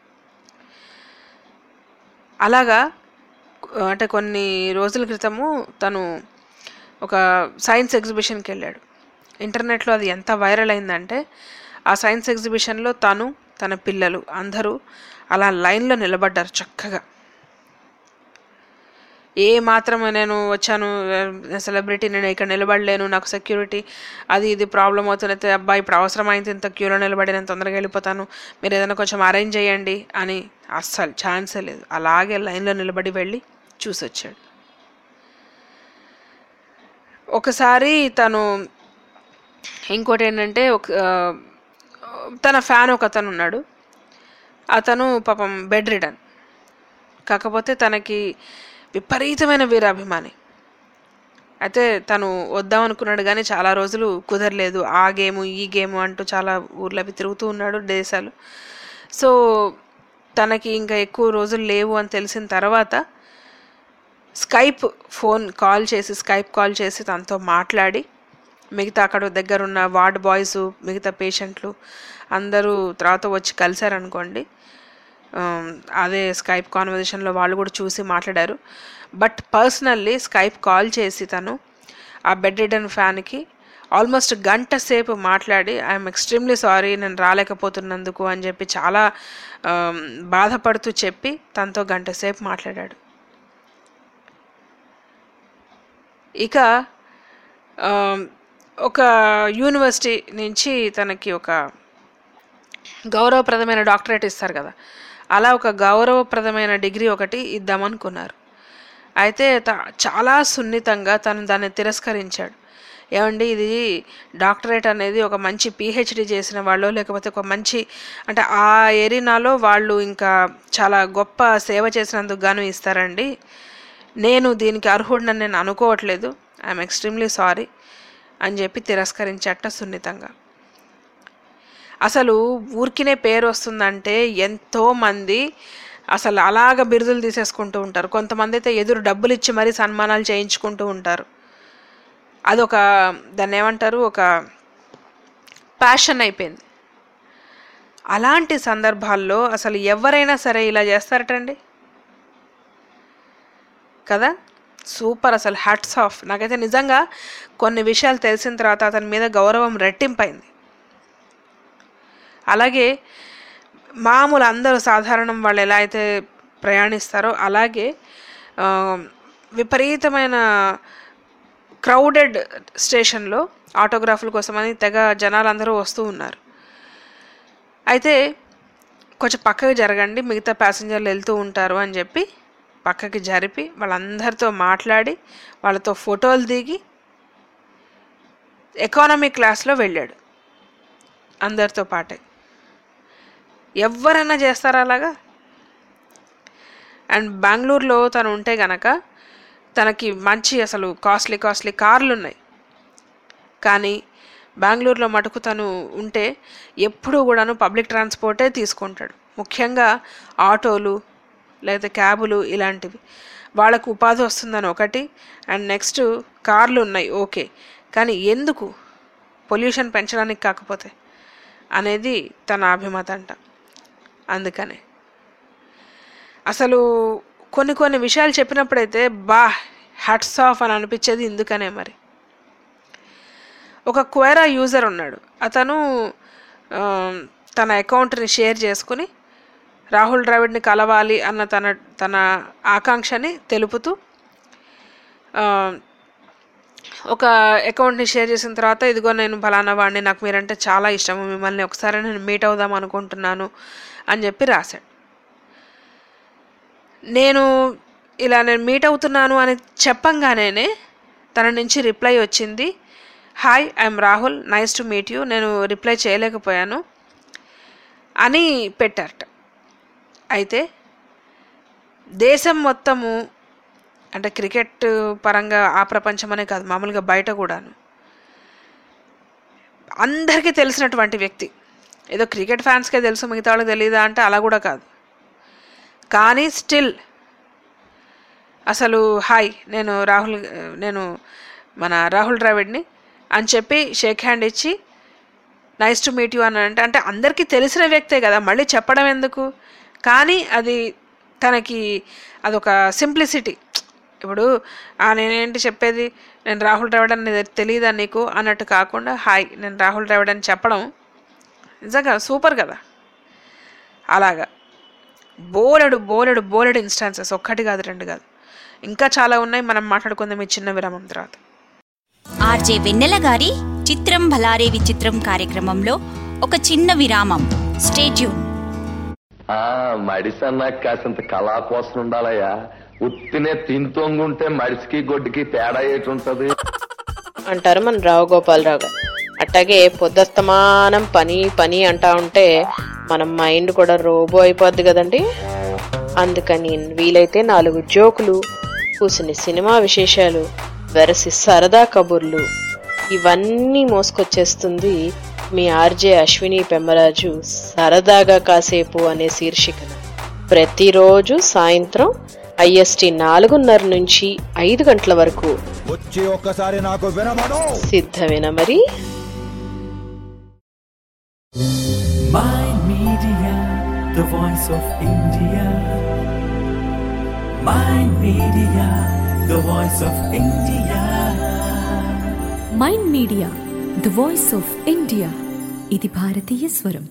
అలాగా అంటే కొన్ని రోజుల క్రితము తను ఒక సైన్స్ ఎగ్జిబిషన్కి వెళ్ళాడు. ఇంటర్నెట్లో అది ఎంత వైరల్ అయిందంటే ఆ సైన్స్ ఎగ్జిబిషన్లో తను తన పిల్లలు అందరూ అలా లైన్లో నిలబడ్డారు చక్కగా. ఏ మాత్రం నేను వచ్చాను సెలబ్రిటీ, నేను ఇక్కడ నిలబడలేను, నాకు సెక్యూరిటీ అది ఇది ప్రాబ్లం అవుతున్నైతే అబ్బాయి ఇప్పుడు అవసరమైంది ఇంత క్యూలో నిలబడి నేను తొందరగా వెళ్ళిపోతాను, మీరు ఏదైనా కొంచెం అరేంజ్ చేయండి అని అస్సలు ఛాన్సే లేదు. అలాగే లైన్లో నిలబడి వెళ్ళి చూసి వచ్చాడు. ఒకసారి తను ఇంకోటి ఏంటంటే తన ఫ్యాన్ ఒక అతను ఉన్నాడు. అతను పాపం బెడ్ రిడన్, కాకపోతే తనకి విపరీతమైన వీరాభిమాని. అయితే తను వద్దాం అనుకున్నాడు కానీ చాలా రోజులు కుదరలేదు. ఆ గేము ఈ గేము అంటూ చాలా ఊర్లవి తిరుగుతూ ఉన్నాడు దేశాలు. సో తనకి ఇంకా ఎక్కువ రోజులు లేవు అని తెలిసిన తర్వాత స్కైప్ కాల్ చేసి తనతో మాట్లాడి మిగతా అక్కడ దగ్గరున్న వార్డ్ బాయ్స్ మిగతా పేషెంట్లు అందరూ తర్వాత వచ్చి కలిశారనుకోండి. అదే స్కైప్ కాన్వర్జేషన్లో వాళ్ళు కూడా చూసి మాట్లాడారు. బట్ పర్సనల్లీ స్కైప్ కాల్ చేసి తను ఆ బెడ్ రిడన్ ఫ్యాన్కి ఆల్మోస్ట్ గంట సేపు మాట్లాడి ఐఎమ్ ఎక్స్ట్రీమ్లీ సారీ నేను రాలేకపోతున్నందుకు అని చెప్పి చాలా బాధపడుతూ చెప్పి తనతో గంట సేపు మాట్లాడాడు. ఇక ఒక యూనివర్సిటీ నుంచి తనకి ఒక గౌరవప్రదమైన డాక్టరేట్ ఇస్తారు కదా, అలా ఒక గౌరవప్రదమైన డిగ్రీ ఒకటి ఇద్దామనుకున్నారు. అయితే చాలా సున్నితంగా తను దాన్ని తిరస్కరించాడు. ఏమండి, ఇది డాక్టరేట్ అనేది ఒక మంచి పిహెచ్డి చేసిన వాళ్ళు లేకపోతే ఒక మంచి అంటే ఆ ఏరియాలో వాళ్ళు ఇంకా చాలా గొప్ప సేవ చేసినందుకు గాను ఇస్తారండి. నేను దీనికి అర్హుడిని నేను అనుకోవట్లేదు. ఐఎమ్ ఎక్స్ట్రీమ్లీ సారీ అని చెప్పి తిరస్కరించట సున్నితంగా. అసలు ఊరికినే పేరు వస్తుందంటే ఎంతోమంది అసలు అలాగ బిరుదులు తీసేసుకుంటూ ఉంటారు. కొంతమంది అయితే ఎదురు డబ్బులు ఇచ్చి మరీ సన్మానాలు చేయించుకుంటూ ఉంటారు. అదొక దాన్ని ఏమంటారు, ఒక ప్యాషన్ అయిపోయింది. అలాంటి సందర్భాల్లో అసలు ఎవరైనా సరే ఇలా చేస్తారటండి కదా. సూపర్, అసలు హ్యాట్స్ ఆఫ్. నాకైతే నిజంగా కొన్ని విషయాలు తెలిసిన తర్వాత అతని మీద గౌరవం రెట్టింపైంది. అలాగే మామూలు అందరూ సాధారణం వాళ్ళు ఎలా అయితే ప్రయాణిస్తారో అలాగే విపరీతమైన క్రౌడెడ్ స్టేషన్లో ఆటోగ్రాఫ్ల కోసమని తెగ జనాలు అందరూ వస్తూ ఉన్నారు. అయితే కొంచెం పక్కకి జరగండి, మిగతా ప్యాసింజర్లు వెళ్తూ ఉంటారు అని చెప్పి పక్కకి జరిపి వాళ్ళందరితో మాట్లాడి వాళ్ళతో ఫోటోలు దిగి ఎకానమీ క్లాస్లో వెళ్ళాడు అందరితో పాటే. ఎవరైనా చేస్తారా అలాగా? అండ్ బెంగళూరులో తను ఉంటే గనక తనకి మంచి అసలు కాస్ట్లీ కార్లు ఉన్నాయి. కానీ బెంగళూరులో మటుకు తను ఉంటే ఎప్పుడూ కూడాను పబ్లిక్ ట్రాన్స్పోర్టే తీసుకుంటాడు. ముఖ్యంగా ఆటోలు లేదా క్యాబులు ఇలాంటివి. వాళ్ళకు ఉపాధి వస్తుందని ఒకటి, అండ్ నెక్స్ట్ కార్లు ఉన్నాయి ఓకే, కానీ ఎందుకు? పొల్యూషన్ పెంచడానికి కాకపోతే అనేది తన అభిమతం అంట. అందుకనే అసలు కొన్ని విషయాలు చెప్పినప్పుడైతే హ్యాట్స్ ఆఫ్ అని అనిపించేది. ఎందుకనే మరి ఒక క్వైరా యూజర్ ఉన్నాడు. అతను తన అకౌంట్ని షేర్ చేసుకుని రాహుల్ ద్రావిడ్ని కలవాలి అన్న తన ఆకాంక్షని తెలుపుతూ ఒక అకౌంట్ని షేర్ చేసిన తర్వాత ఇదిగో నేను ఫలానా వాడిని, నాకు మీరంటే చాలా ఇష్టము, మిమ్మల్ని ఒకసారి నేను మీట్ అవుదాం అనుకుంటున్నాను అని చెప్పి రాశాడు. నేను మీట్ అవుతున్నాను అని చెప్పంగానే తన నుంచి రిప్లై వచ్చింది, hi I'm Rahul, nice to meet you, నేను రిప్లై చేయలేకపోయాను అని పెట్టారట. అయితే దేశం మొత్తము అంటే క్రికెట్ పరంగా ఆ ప్రపంచమనే కాదు, మామూలుగా బయట కూడాను అందరికీ తెలిసినటువంటి వ్యక్తి. ఏదో క్రికెట్ ఫ్యాన్స్కే తెలుసు మిగతా వాళ్ళకి తెలియదా అంటే అలా కూడా కాదు. కానీ స్టిల్ అసలు హాయ్ నేను మన రాహుల్ ద్రావిడ్ని అని చెప్పి షేక్ హ్యాండ్ ఇచ్చి నైస్ టు మీట్ యూ అని అంటే అందరికీ తెలిసిన వ్యక్తే కదా, మళ్ళీ చెప్పడం ఎందుకు? కానీ అది తనకి అదొక సింప్లిసిటీ. ఇప్పుడు నేనేంటి చెప్పేది, నేను రాహుల్ ద్రావిడ్ అని తెలియదా నీకు అన్నట్టు కాకుండా హాయ్ నేను రాహుల్ ద్రావిడ్ అని చెప్పడం నిజంగా సూపర్ కదా. అలాగా బోలెడు ఇన్స్టాన్సెస్, ఒక్కటి కాదు రెండు కాదు, ఇంకా చాలా ఉన్నాయి. మనం మాట్లాడుకుందాం ఈ చిన్న విరామం తర్వాత. ఆర్జే వెన్నెల గారి చిత్రం భలారే విచిత్రం కార్యక్రమంలో ఒక చిన్న విరామం. Stay tune. మడిసన్నా కాసింత కళా కోసం ఉండాలయ్యా. ఉత్తినే తింతొంగుంటే మడిసికి గొడ్డుకి తేడా ఏటుంటది అంటారు మన రావు గోపాలరావు గారు. అట్టాగే పొద్దస్తమానం పని అంటా ఉంటే మన మైండ్ కూడా రోబో అయిపోద్ది కదండి. అందుకని వీలైతే 4 జోకులు, కూసిన సినిమా విశేషాలు, వెరసి సరదా కబుర్లు ఇవన్నీ మోసుకొచ్చేస్తుంది మీ ఆర్జే అశ్విని పెమ్మరాజు సరదాగా కాసేపు అనే శీర్షికన. ప్రతిరోజు సాయంత్రం IST 4:30 నుంచి 5 గంటల వరకు వచ్చి ఒక్కసారి నాకు వినమను. సిద్ధమేనా మరి? Mind Media, the voice of India. Mind Media, the voice of India. Mind Media the voice of India ఇది భారతీయ స్వరం.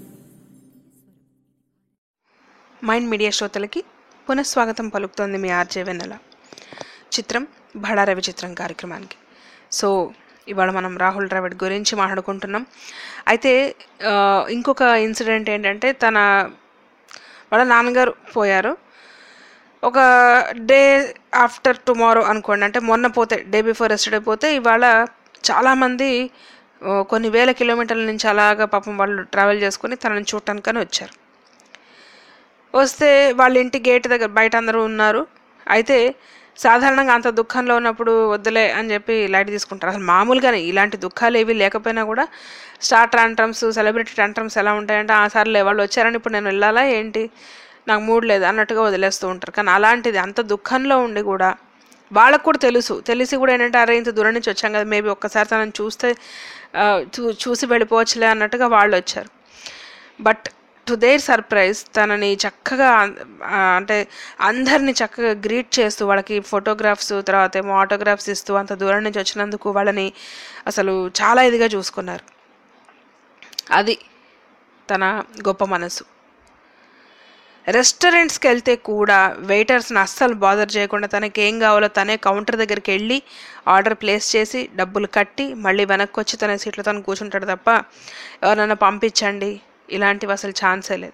మైండ్ మీడియా శ్రోతలకి పునఃస్వాగతం పలుకుతోంది మీ ఆర్జే వెన్నెల. చిత్రం బడా రవి చిత్రం కార్యక్రమానికి. సో ఇవాళ మనం రాహుల్ ద్రావిడ్ గురించి మాట్లాడుకుంటున్నాం. అయితే ఇంకొక ఇన్సిడెంట్ ఏంటంటే వాళ్ళ నాన్నగారు పోయారు. ఒక డే ఆఫ్టర్ టుమారో అనుకోండి, అంటే మొన్న పోతే డే బిఫోర్ ఎస్టర్డే పోతే ఇవాళ చాలామంది కొన్ని వేల కిలోమీటర్ల నుంచి అలాగా పాపం వాళ్ళు ట్రావెల్ చేసుకుని తనని చూడటానికని వచ్చారు. వస్తే వాళ్ళ ఇంటి గేట్ దగ్గర బయట అందరూ ఉన్నారు. అయితే సాధారణంగా అంత దుఃఖంలో ఉన్నప్పుడు వద్దులే అని చెప్పి లైట్ తీసుకుంటారు. అసలు మామూలుగానే ఇలాంటి దుఃఖాలు ఏవి లేకపోయినా కూడా స్టార్ ట్యాంట్రమ్స్, సెలబ్రిటీ ట్యాంట్రమ్స్ ఎలా ఉంటాయంటే సార్లే వాళ్ళు వచ్చారని ఇప్పుడు నేను వెళ్ళాలా ఏంటి, నాకు మూడ్ లేదు అన్నట్టుగా వదిలేస్తూ ఉంటారు. కానీ అలాంటిది అంత దుఃఖంలో ఉండి కూడా వాళ్ళకు కూడా తెలిసి కూడా ఏంటంటే అరే ఇంత దూరం నుంచి వచ్చాం కదా, మేబీ ఒక్కసారి తనని చూసి వెళ్ళిపోవచ్చులే అన్నట్టుగా వాళ్ళు వచ్చారు. బట్ టు దేర్ సర్ప్రైజ్ తనని చక్కగా అంటే అందరినీ చక్కగా గ్రీట్ చేస్తూ వాళ్ళకి ఫోటోగ్రాఫ్స్ తర్వాత ఏమో ఆటోగ్రాఫ్స్ ఇస్తూ అంత దూరం నుంచి వచ్చినందుకు వాళ్ళని అసలు చాలా ఇదిగా చూసుకున్నారు. అది తన గొప్ప మనసు. రెస్టారెంట్స్కి వెళ్తే కూడా వెయిటర్స్ని అస్సలు బాదర్ చేయకుండా తనకి ఏం కావాలో తనే కౌంటర్ దగ్గరికి వెళ్ళి ఆర్డర్ ప్లేస్ చేసి డబ్బులు కట్టి మళ్ళీ వెనక్కి వచ్చి తన సీట్లో తను కూర్చుంటాడు తప్ప ఎవరైనా పంపించండి ఇలాంటివి అసలు ఛాన్సే లేదు.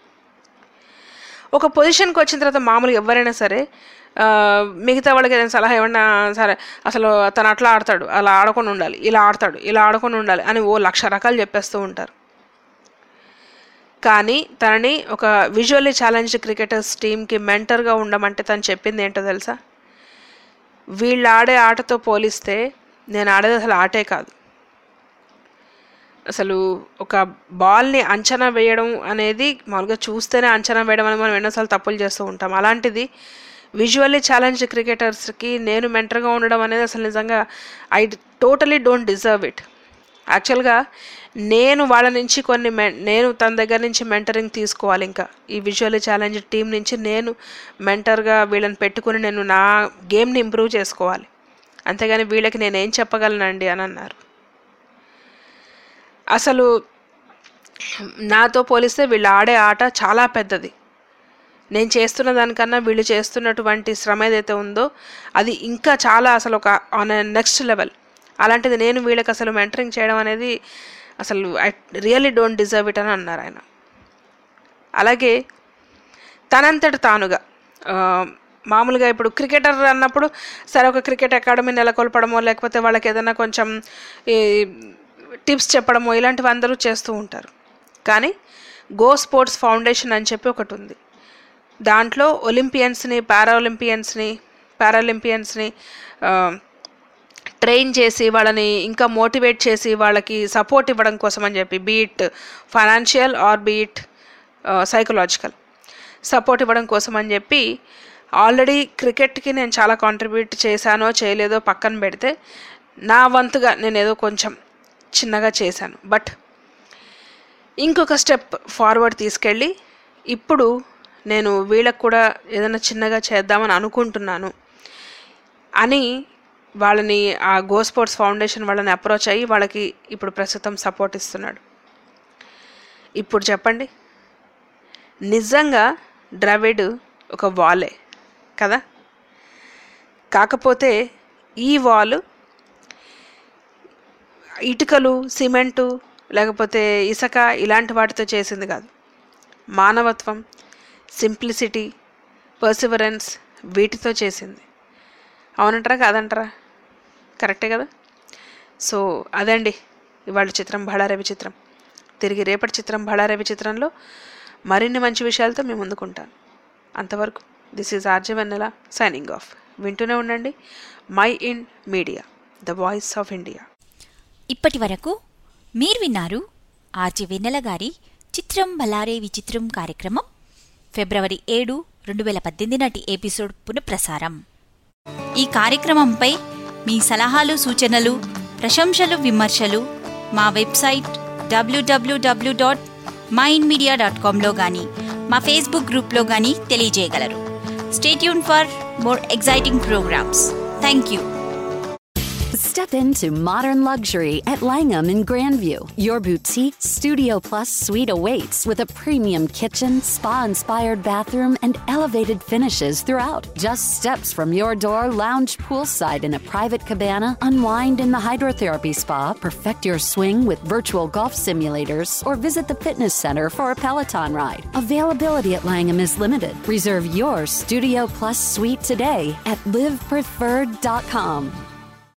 ఒక పొజిషన్కి వచ్చిన తర్వాత మామూలుగా ఎవరైనా సరే మిగతా వాళ్ళకి ఏదైనా సలహా ఏమన్నా సరే అసలు తను అట్లా ఆడతాడు, అలా ఆడకుండా ఉండాలి, ఇలా ఆడతాడు, ఇలా ఆడకుండా ఉండాలి అని 1,00,000 రకాలు చెప్పేస్తూ ఉంటారు. కానీ తనని ఒక విజువల్లీ ఛాలెంజ్డ్ క్రికెటర్స్ టీమ్కి మెంటర్గా ఉండమంటే తను చెప్పింది ఏంటో తెలుసా? వీళ్ళు ఆడే ఆటతో పోలిస్తే నేను ఆడేది అసలు ఆటే కాదు. అసలు ఒక బాల్ని అంచనా వేయడం అనేది మామూలుగా చూస్తేనే అంచనా వేయడం అని మనం ఎన్నోసార్లు తప్పులు చేస్తూ ఉంటాం. అలాంటిది విజువల్లీ ఛాలెంజ్డ్ క్రికెటర్స్కి నేను మెంటర్గా ఉండడం అనేది అసలు నిజంగా I totally don't deserve it. యాక్చువల్గా నేను వాళ్ళ నుంచి నేను తన దగ్గర నుంచి మెంటరింగ్ తీసుకోవాలి. ఇంకా ఈ విజువల్లీ ఛాలెంజ్ టీం నుంచి నేను మెంటర్గా వీళ్ళని పెట్టుకుని నేను నా గేమ్ని ఇంప్రూవ్ చేసుకోవాలి, అంతేగాని వీళ్ళకి నేనేం చెప్పగలనండి అని అన్నారు. అసలు నాతో పోలిస్తే వీళ్ళు ఆడే ఆట చాలా పెద్దది. నేను చేస్తున్న దానికన్నా వీళ్ళు చేస్తున్నటువంటి శ్రమ ఏదైతే ఉందో అది ఇంకా చాలా అసలు ఒక ఆన్ నెక్స్ట్ లెవెల్. అలాంటిది నేను వీళ్ళకి అసలు మెంటరింగ్ చేయడం అనేది అసలు I really don't deserve it అని అన్నారు ఆయన. అలాగే తనంతట తానుగా మామూలుగా ఇప్పుడు క్రికెటర్ అన్నప్పుడు సరే ఒక క్రికెట్ అకాడమీ నెలకొల్పడమో లేకపోతే వాళ్ళకి ఏదైనా కొంచెం టిప్స్ చెప్పడమో ఇలాంటివి అందరూ చేస్తూ ఉంటారు. కానీ గో స్పోర్ట్స్ ఫౌండేషన్ అని చెప్పి ఒకటి ఉంది. దాంట్లో ఒలింపియన్స్ని పారాలింపియన్స్ని ట్రైన్ చేసి వాళ్ళని ఇంకా మోటివేట్ చేసి వాళ్ళకి సపోర్ట్ ఇవ్వడం కోసం అని చెప్పి be it financial or be it psychological support ఇవ్వడం కోసం అని చెప్పి ఆల్రెడీ క్రికెట్కి నేను చాలా కాంట్రిబ్యూట్ చేశానో చేయలేదో పక్కన పెడితే నా వంతుగా నేను ఏదో కొంచెం చిన్నగా చేశాను. బట్ ఇంకొక స్టెప్ ఫార్వర్డ్ తీసుకెళ్ళి ఇప్పుడు నేను వీళ్ళకు కూడా ఏదైనా చిన్నగా చేద్దామని అనుకుంటున్నాను అని వాళ్ళని ఆ గో స్పోర్ట్స్ ఫౌండేషన్ వాళ్ళని అప్రోచ్ అయ్యి వాళ్ళకి ఇప్పుడు ప్రస్తుతం సపోర్ట్ ఇస్తున్నాడు. ఇప్పుడు చెప్పండి, నిజంగా ద్రవిడ్ ఒక వాలే కదా, కాకపోతే ఈ వాల్ ఇటుకలు సిమెంటు లేకపోతే ఇసుక ఇలాంటి వాటితో చేసింది కాదు. మానవత్వం, సింప్లిసిటీ, పర్సివరెన్స్ వీటితో చేసింది. అవునంటారా కాదంటారా? కరెక్టే కదా. సో అదండి ఇవాళ చిత్రం బడా రవి చిత్రం. తిరిగి రేపటి చిత్రం బడా రవి చిత్రంలో మరిన్ని మంచి విషయాలతో మేము ముందుకుంటాను. అంతవరకు this is RJ Vennela signing off. వింటూనే ఉండండి Mind Media, the voice of India. ఇప్పటి వరకు మీరు విన్నారు ఆర్జే వెన్నెల గారి చిత్రం బలారే విచిత్రం కార్యక్రమం ఫిబ్రవరి 7, 2018 నాటి ఎపిసోడ్ పునఃప్రసారం. ఈ కార్యక్రమంపై మీ సలహాలు, సూచనలు, ప్రశంసలు, విమర్శలు మా వెబ్సైట్ www.mindmedia.com గానీ మా ఫేస్బుక్ గ్రూప్లో గానీ తెలియజేయగలరు. Stay tuned for more exciting programs. Thank you. Step into modern luxury at Langham in Grandview. Your boutique Studio Plus suite awaits with a premium kitchen, spa-inspired bathroom, and elevated finishes throughout. Just steps from your door, lounge poolside in a private cabana, unwind in the hydrotherapy spa, perfect your swing with virtual golf simulators, or visit the fitness center for a Peloton ride. Availability at Langham is limited. Reserve your Studio Plus suite today at livepreferred.com.